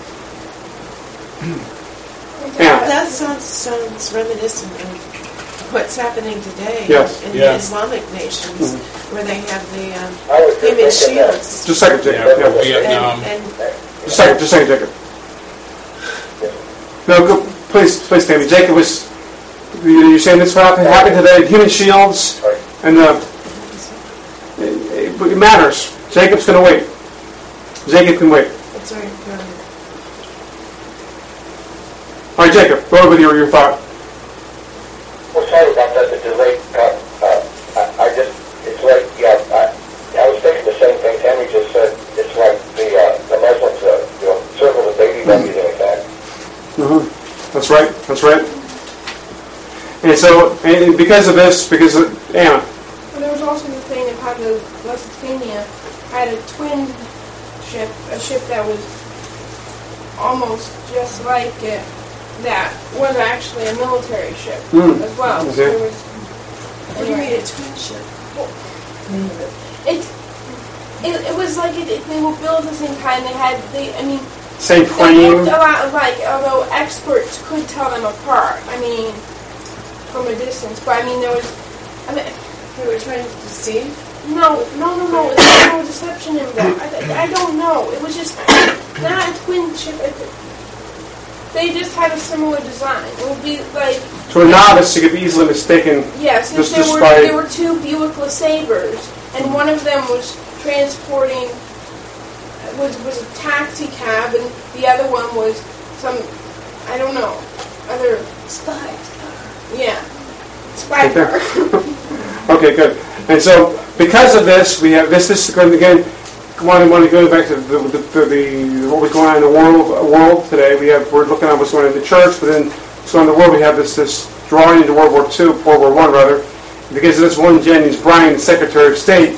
That sounds reminiscent of what's happening today in the Islamic nations, where they have the human shields. Just a second, Jacob. Just a second, Jacob. No, go, please, Tammy. Jacob was. You're saying this happened today? Human shields, and it matters. Jacob's going to wait. Jacob can wait. That's right. All right, Jacob. Go over with your thought. Well, sorry about that. The delay. It's like, I was thinking the same thing Tammy just said. It's like the Muslims, circle the baby bunnies and that. Mm-hmm. That's right. And so, and because of this, Anna. Well, there was also the thing of how the Lusitania had a twin ship, a ship that was almost just like it, that was actually a military ship as well. Okay. So there was, What do you mean a twin ship? It was like they were built the same time. Same They frame. looked a lot alike, although experts could tell them apart. From a distance. But there was. They were trying to deceive? No. There's no deception in that. I don't know. It was just not a twin ship. They just had a similar design. It would be like. To a novice, you could be easily mistaken. Yes, there were two Buick LeSabres, and one of them was transporting. Was a taxi cab, and the other one was some, I don't know, other Spy. Yeah. Spy car. Okay, good. And so, because of this, we have this again. want to go back to what was going on in the world today. We're looking at what's going on in the church, but then what's going on in the world. We have this drawing into World War I rather, because of this one James Bryan, Secretary of State,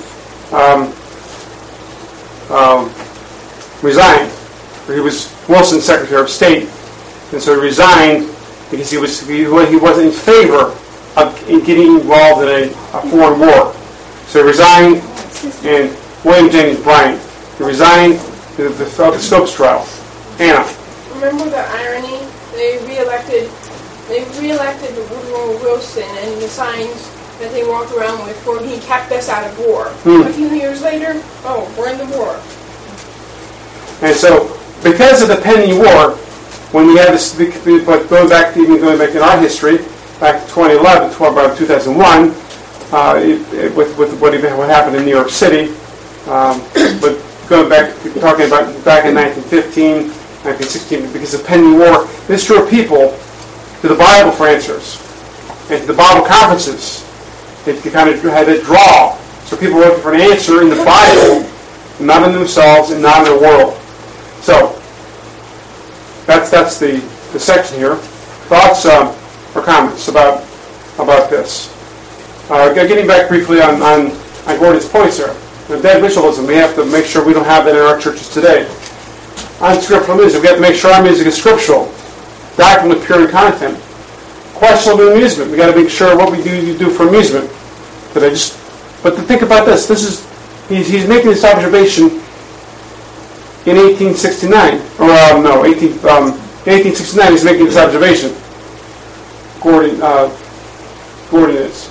resigned. He was Wilson's Secretary of State, and so he resigned because he wasn't in favor of getting involved in a foreign war. So he resigned, and William James Bryan, he resigned of the Stokes trial. Anna. Remember the irony? They reelected Woodrow Wilson, and the signs that they walked around with were, "He kept us out of war." A few years later, we're in the war. And so, because of the Penny War, when we had this, but going back in our history, back to 2011, 2001, with what happened in New York City, but going back, talking about back in 1915, 1916, because of the Penny War, this drew people to the Bible for answers, and to the Bible conferences. They kind of had to draw, so people were looking for an answer in the Bible, not in themselves and not in their world. So that's the section here. Thoughts or comments about this? Getting back briefly on Gordon's points here. The dead ritualism, we have to make sure we don't have that in our churches today. On scriptural music, we have to make sure our music is scriptural, doctrinally pure in content. Questionable amusement, we got to make sure what we do for amusement today. But to think about this he's making this observation in 1869, or 1869. He's making this observation. Gordon is.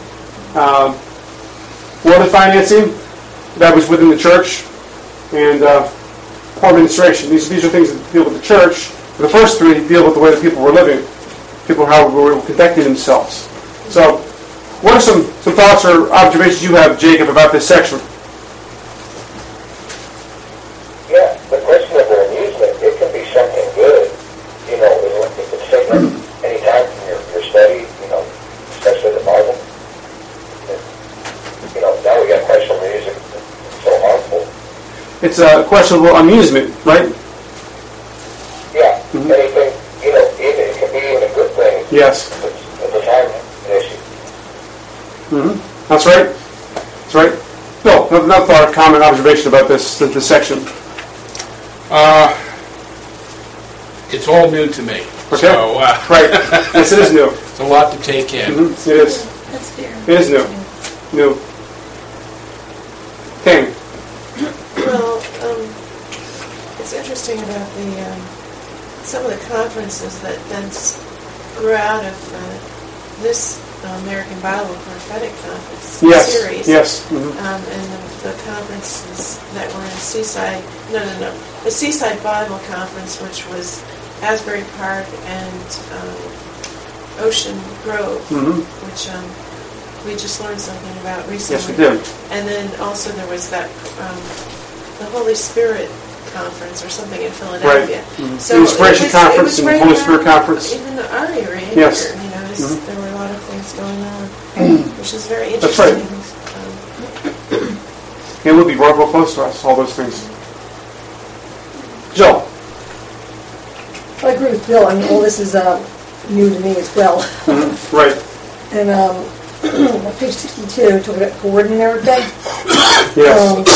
Worldly financing, that was within the church, and poor administration. These are things that deal with the church. The first three deal with the way that people were living, how we were conducting themselves. So, what are some thoughts or observations you have, Jacob, about this section? Yeah, the questionable amusement, it can be something good. It could save any time from your study, especially the Bible. Now we got questionable music. It's so harmful. It's a questionable amusement, right? Yeah, anything, it can be even a good thing. Yes. At the time, an issue. That's right. No, not thought, common observation about this section. It's all new to me. Okay. So, right. Yes, it is new. It's a lot to take in. It is. That's fair. It is new. New. Tammy. Well, it's interesting about some of the conferences that then grew out of this American Bible Prophetic Conference series. Yes. And the conferences that were in the Seaside Bible Conference, which was Asbury Park and Ocean Grove, which we just learned something about recently. Yes, we did. And then also there was that the Holy Spirit Conference or something in Philadelphia. Right. So the Inspiration Conference and the Holy Spirit Conference. Even our area yes. here, there were a lot of things going on, which is very That's interesting. right. It would be real close to us, all those things. Jill. I agree with Bill. All this is new to me as well. Right. And page 62, talking about Gordon and everything. Yes.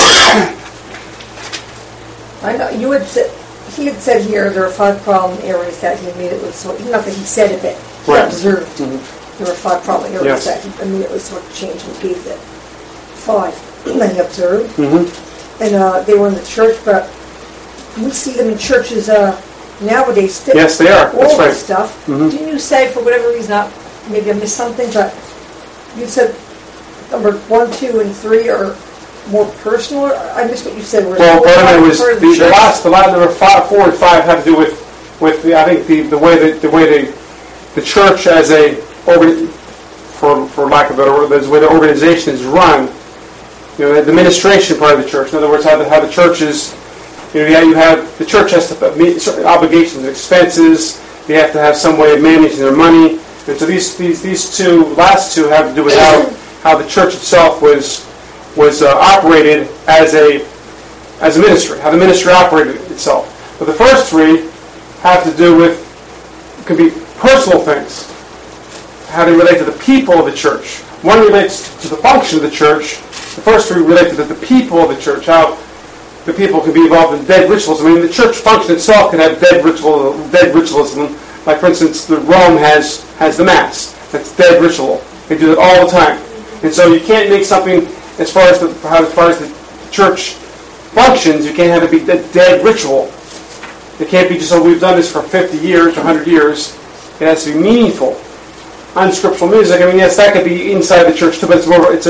I know he had said here there are 5 problem areas that he immediately not that he said it, but he observed. There were 5 problem areas that he immediately sort of changed and gave it 5 that he observed. And they were in the church, but we see them in churches nowadays. Yes, they are. All That's right. this stuff. Didn't you say, for whatever reason, maybe I missed something, but you said number 1, 2, and 3 are more personal? I missed what you said. Well, it was the last number 4 and 5 had to do with I think the way the church as a for lack of a better word, the way the organization is run. The administration part of the church. In other words, how the church is. You have the church has to meet certain obligations and expenses. They have to have some way of managing their money. And so these last two have to do with how the church itself was operated as a as a ministry, how the ministry operated itself. But the first three have to do with, can be personal things, how they relate to the people of the church. One relates to the function of the church. The first three relate to the people of the church, how the people can be involved in dead rituals. I mean, the church function itself can have dead ritualism. Like, for instance, Rome has the Mass. That's dead ritual. They do it all the time. And so you can't make something, as far as the church functions, you can't have it be a dead ritual. It can't be just, oh, we've done this for 50 years or 100 years. It has to be meaningful. Unscriptural music, I mean, yes, that could be inside the church too, but it's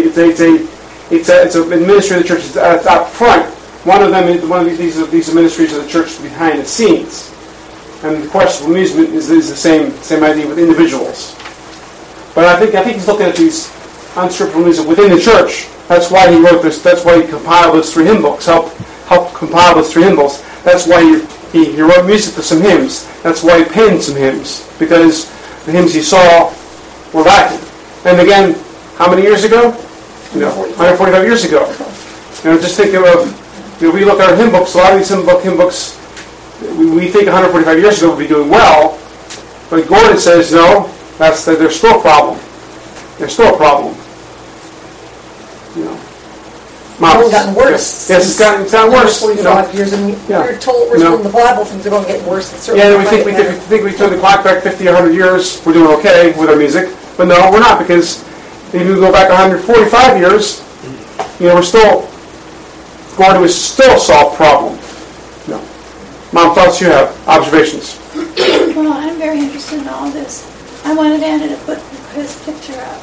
a ministry of the church. It's up front. One of these ministries of the church is behind the scenes. And the questionable amusement is the same idea with individuals. But I think he's looking at these unscriptural music within the church. That's why he wrote this. That's why he compiled those 3 hymn books. Helped compile those 3 hymn books. That's why he wrote music to some hymns. That's why he penned some hymns, because the hymns he saw were lacking. And again, how many years ago? 145 years ago. Just think of, we look at our hymn books. A lot of these hymn books, we think 145 years ago would be doing well, but Gordon says no. There's still a problem. There's still a problem. It's gotten worse. Yes, it's gotten worse. 45 years, and we're told from the Bible things are going to get worse. We think we turn the clock back 50 or 100 years, we're doing okay with our music, but no, we're not, because if you go back 145 years, Gordon was still a solved problem. Mom, thoughts you have? Observations? Well, I'm very interested in all this. I wanted Anna to put his picture up.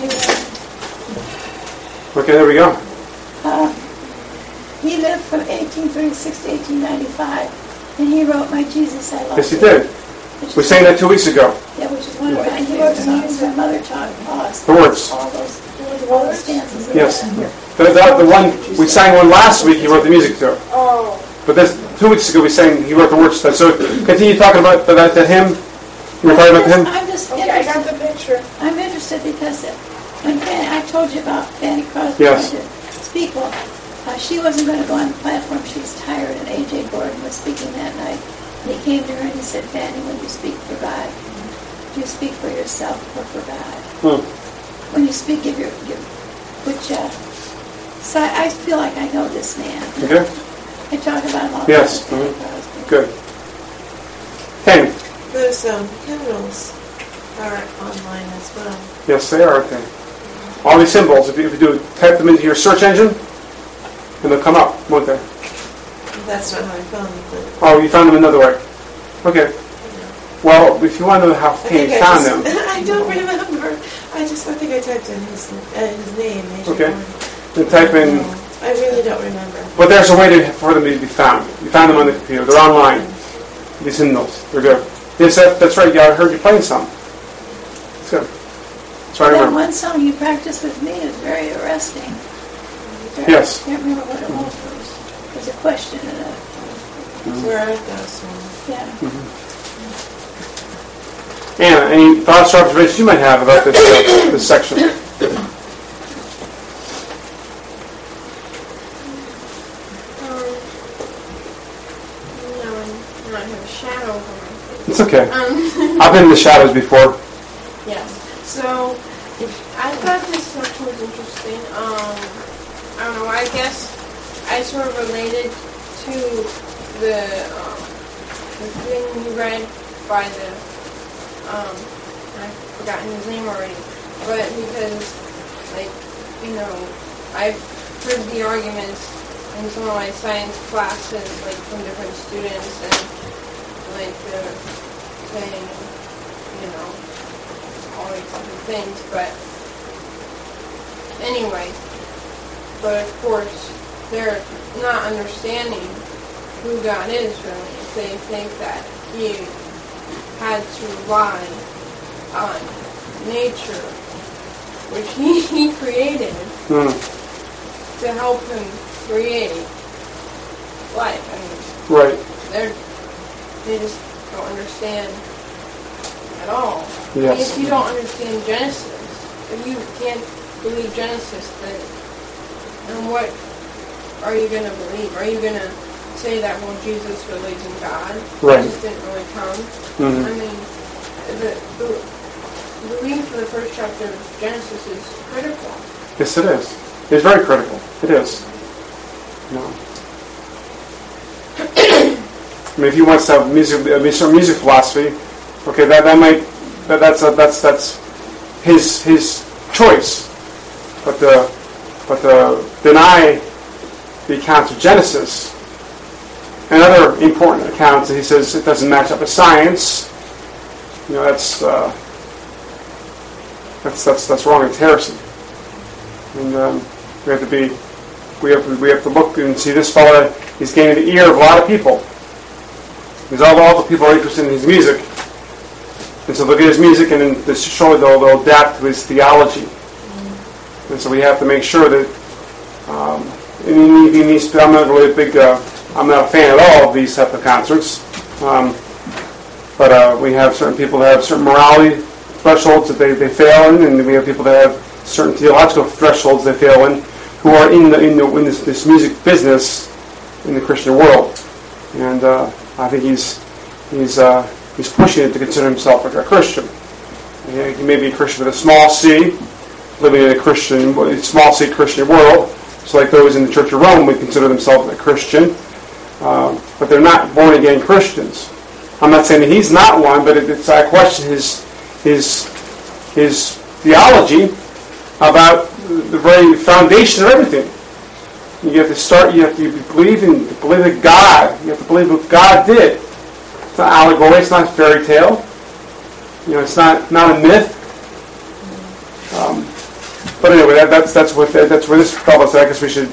Okay, there we go. He lived from 1836 to 1895, and he wrote "My Jesus, I Love You." Yes, he did. We sang that 2 weeks ago. Yeah, which is one of my favorite songs. My mother taught us the words. All those stanzas. Yes. The one we sang one last week. He wrote the music to. Oh. But 2 weeks ago he wrote the words to that. So continue talking about that hymn. You were talking about the hymn? I'm just interested. I got the picture. I'm interested because when I told you about Fanny Crosby yes. to speak. Well, she wasn't going to go on the platform. She was tired, and A.J. Gordon was speaking that night. And he came to her and he said, "Fanny, when you speak for God, do you speak for yourself or for God? When you speak, So I feel like I know this man. Okay. I talk about him all the yes. time. Mm-hmm. Good. Tammy. Those hymnals are online as well. Yes, they are. Okay. All these symbols, if you type them into your search engine, and they'll come up, won't they? That's not how I found them. But oh, you found them another way. Okay. Well, if you want to know how Tammy found them. I don't remember. I think I typed in his name. Okay. Then type in. No, I really don't remember. But there's a way for them to be found. You found them on the computer. They're online. These hymnals. They're good. Yes, that's right. Yeah, I heard you playing some. That's good. So I remember. One song you practiced with me is very arresting. Yes. I can't remember what it was. It was a question and a... Where are those ones? Yeah. Mm-hmm. Anna, any thoughts or observations you might have about this section? No, I have a shadow over my face. It's okay. I've been in the shadows before. Yes. So, I thought this section was interesting. I don't know, I guess I sort of related to the thing you read by I've forgotten his name already, but because, I've heard the arguments in some of my science classes, from different students, and, they're saying, all these different things, but anyway, but of course, they're not understanding who God is really. If they think that He had to rely on nature, which He created, to help Him create life. Right. They just don't understand at all. Yes. If you don't understand Genesis, if you can't believe Genesis, then what are you going to believe? Are you going to say that, well, Jesus really is in God? Right. Jesus didn't really come? Mhm. I mean, the reading from the first chapter of Genesis is critical. Yes, it is. It's very critical. It is. No. I mean, if he wants to have music philosophy, okay, that's his choice. But deny the accounts of Genesis and other important accounts that he says it doesn't match up with science. You know, that's wrong. It's heresy. And we have to look and see this fellow. He's gaining the ear of a lot of people. Because all the people are interested in his music, and so they'll get his music, and then surely they'll adapt to his theology. And so we have to make sure that. I'm not really a big. I'm not a fan at all of these type of concerts, but we have certain people that have certain morality thresholds that they fail in, and we have people that have certain theological thresholds they fail in, who are in this music business in the Christian world, and I think he's pushing it to consider himself like a Christian. He may be a Christian with a small c, living in a small c Christian world. So like those in the Church of Rome would consider themselves a Christian, but they're not born again Christians. I'm not saying that he's not one, but I question his theology about the very foundation of everything. You have to believe that God. You have to believe what God did. It's not allegory. It's not a fairy tale. You know, it's not a myth. But anyway, that's where this fellow said. I guess we should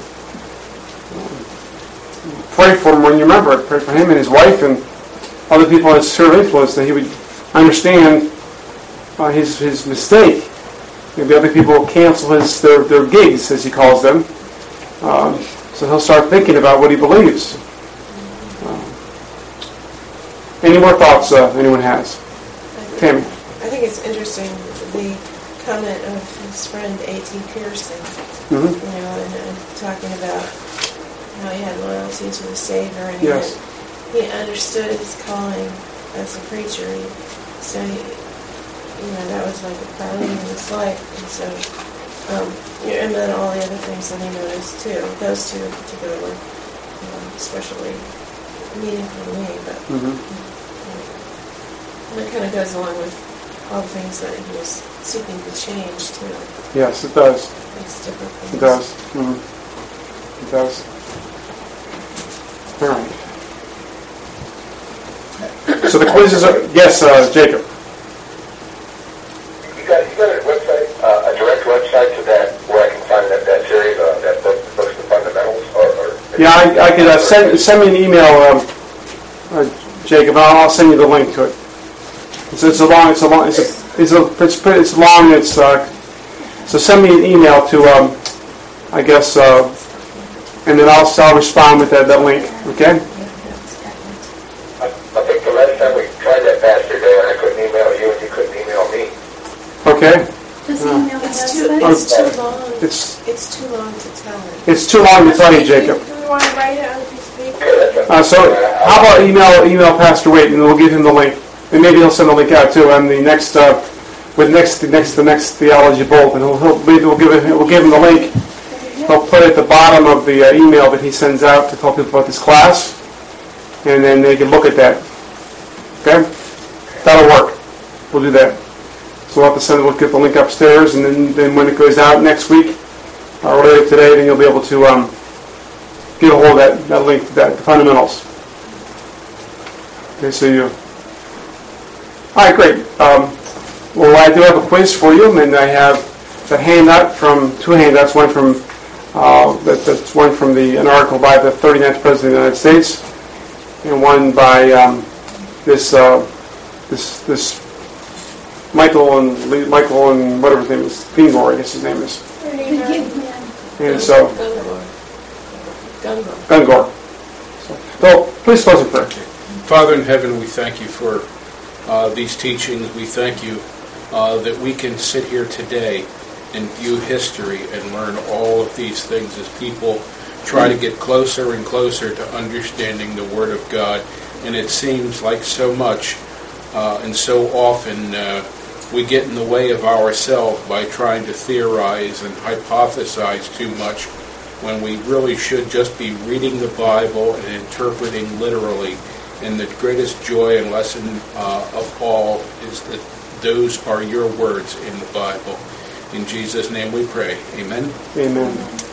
pray for him when you remember it. Pray for him and his wife and other people in his sphere of influence, that he would understand his mistake. Maybe other people will cancel their gigs, as he calls them. So he'll start thinking about what he believes. Any more thoughts anyone has? Tammy? I think it's interesting, the comment of his friend A.T. Pearson, Mm-hmm. and talking about how he had loyalty to the Savior, and Yes. he understood his calling as a preacher. So that was like a priority in his life, and so and then all the other things that he noticed too. Those two in particular were especially meaningful to me, but and it kind of goes along with all the things that he was seeking to change too. Yes, it does. It's different things. It does. Mm-hmm. It does. All right. So the quizzes are... Yes, Jacob. You got a website, a direct website to that, where I can find that series, that books the fundamentals, or Yeah, I could send me an email, Jacob. I'll send you the link to it. So send me an email to I guess, and then I'll respond with that link. Okay. I think the last time we tried that Pastor Day, I couldn't email you and you couldn't email me. Okay. Just email It's us. too long. It's It's too long to tell it. It's too long to tell you, Jacob. Do we want to write it on a piece of paper? Okay, that's So how about email Pastor Waite, and we'll give him the link, and maybe he'll send the link out too. And the next the next theology bulletin, we'll give him the link. He'll put it at the bottom of the email that he sends out to tell people about this class, and then they can look at that. Okay, that'll work. We'll do that. So we'll have to we'll get the link upstairs, and then when it goes out next week or later today, then you'll be able to get a hold of that link to the fundamentals. Okay, so you. All right, great. Well, I do have a quiz for you, and I have a handout two handouts. One from that's one from an article by the 39th President of the United States, and one by this Michael and whatever his name is, Gingor, I guess his name is. The gig man. And so Gungor. So please close in prayer. Father in heaven, we thank you for these teachings. We thank you that we can sit here today and view history and learn all of these things as people try to get closer and closer to understanding the Word of God. And it seems like so much and so often we get in the way of ourselves by trying to theorize and hypothesize too much, when we really should just be reading the Bible and interpreting literally. And the greatest joy and lesson of all is that those are your words in the Bible. In Jesus' name we pray. Amen. Amen.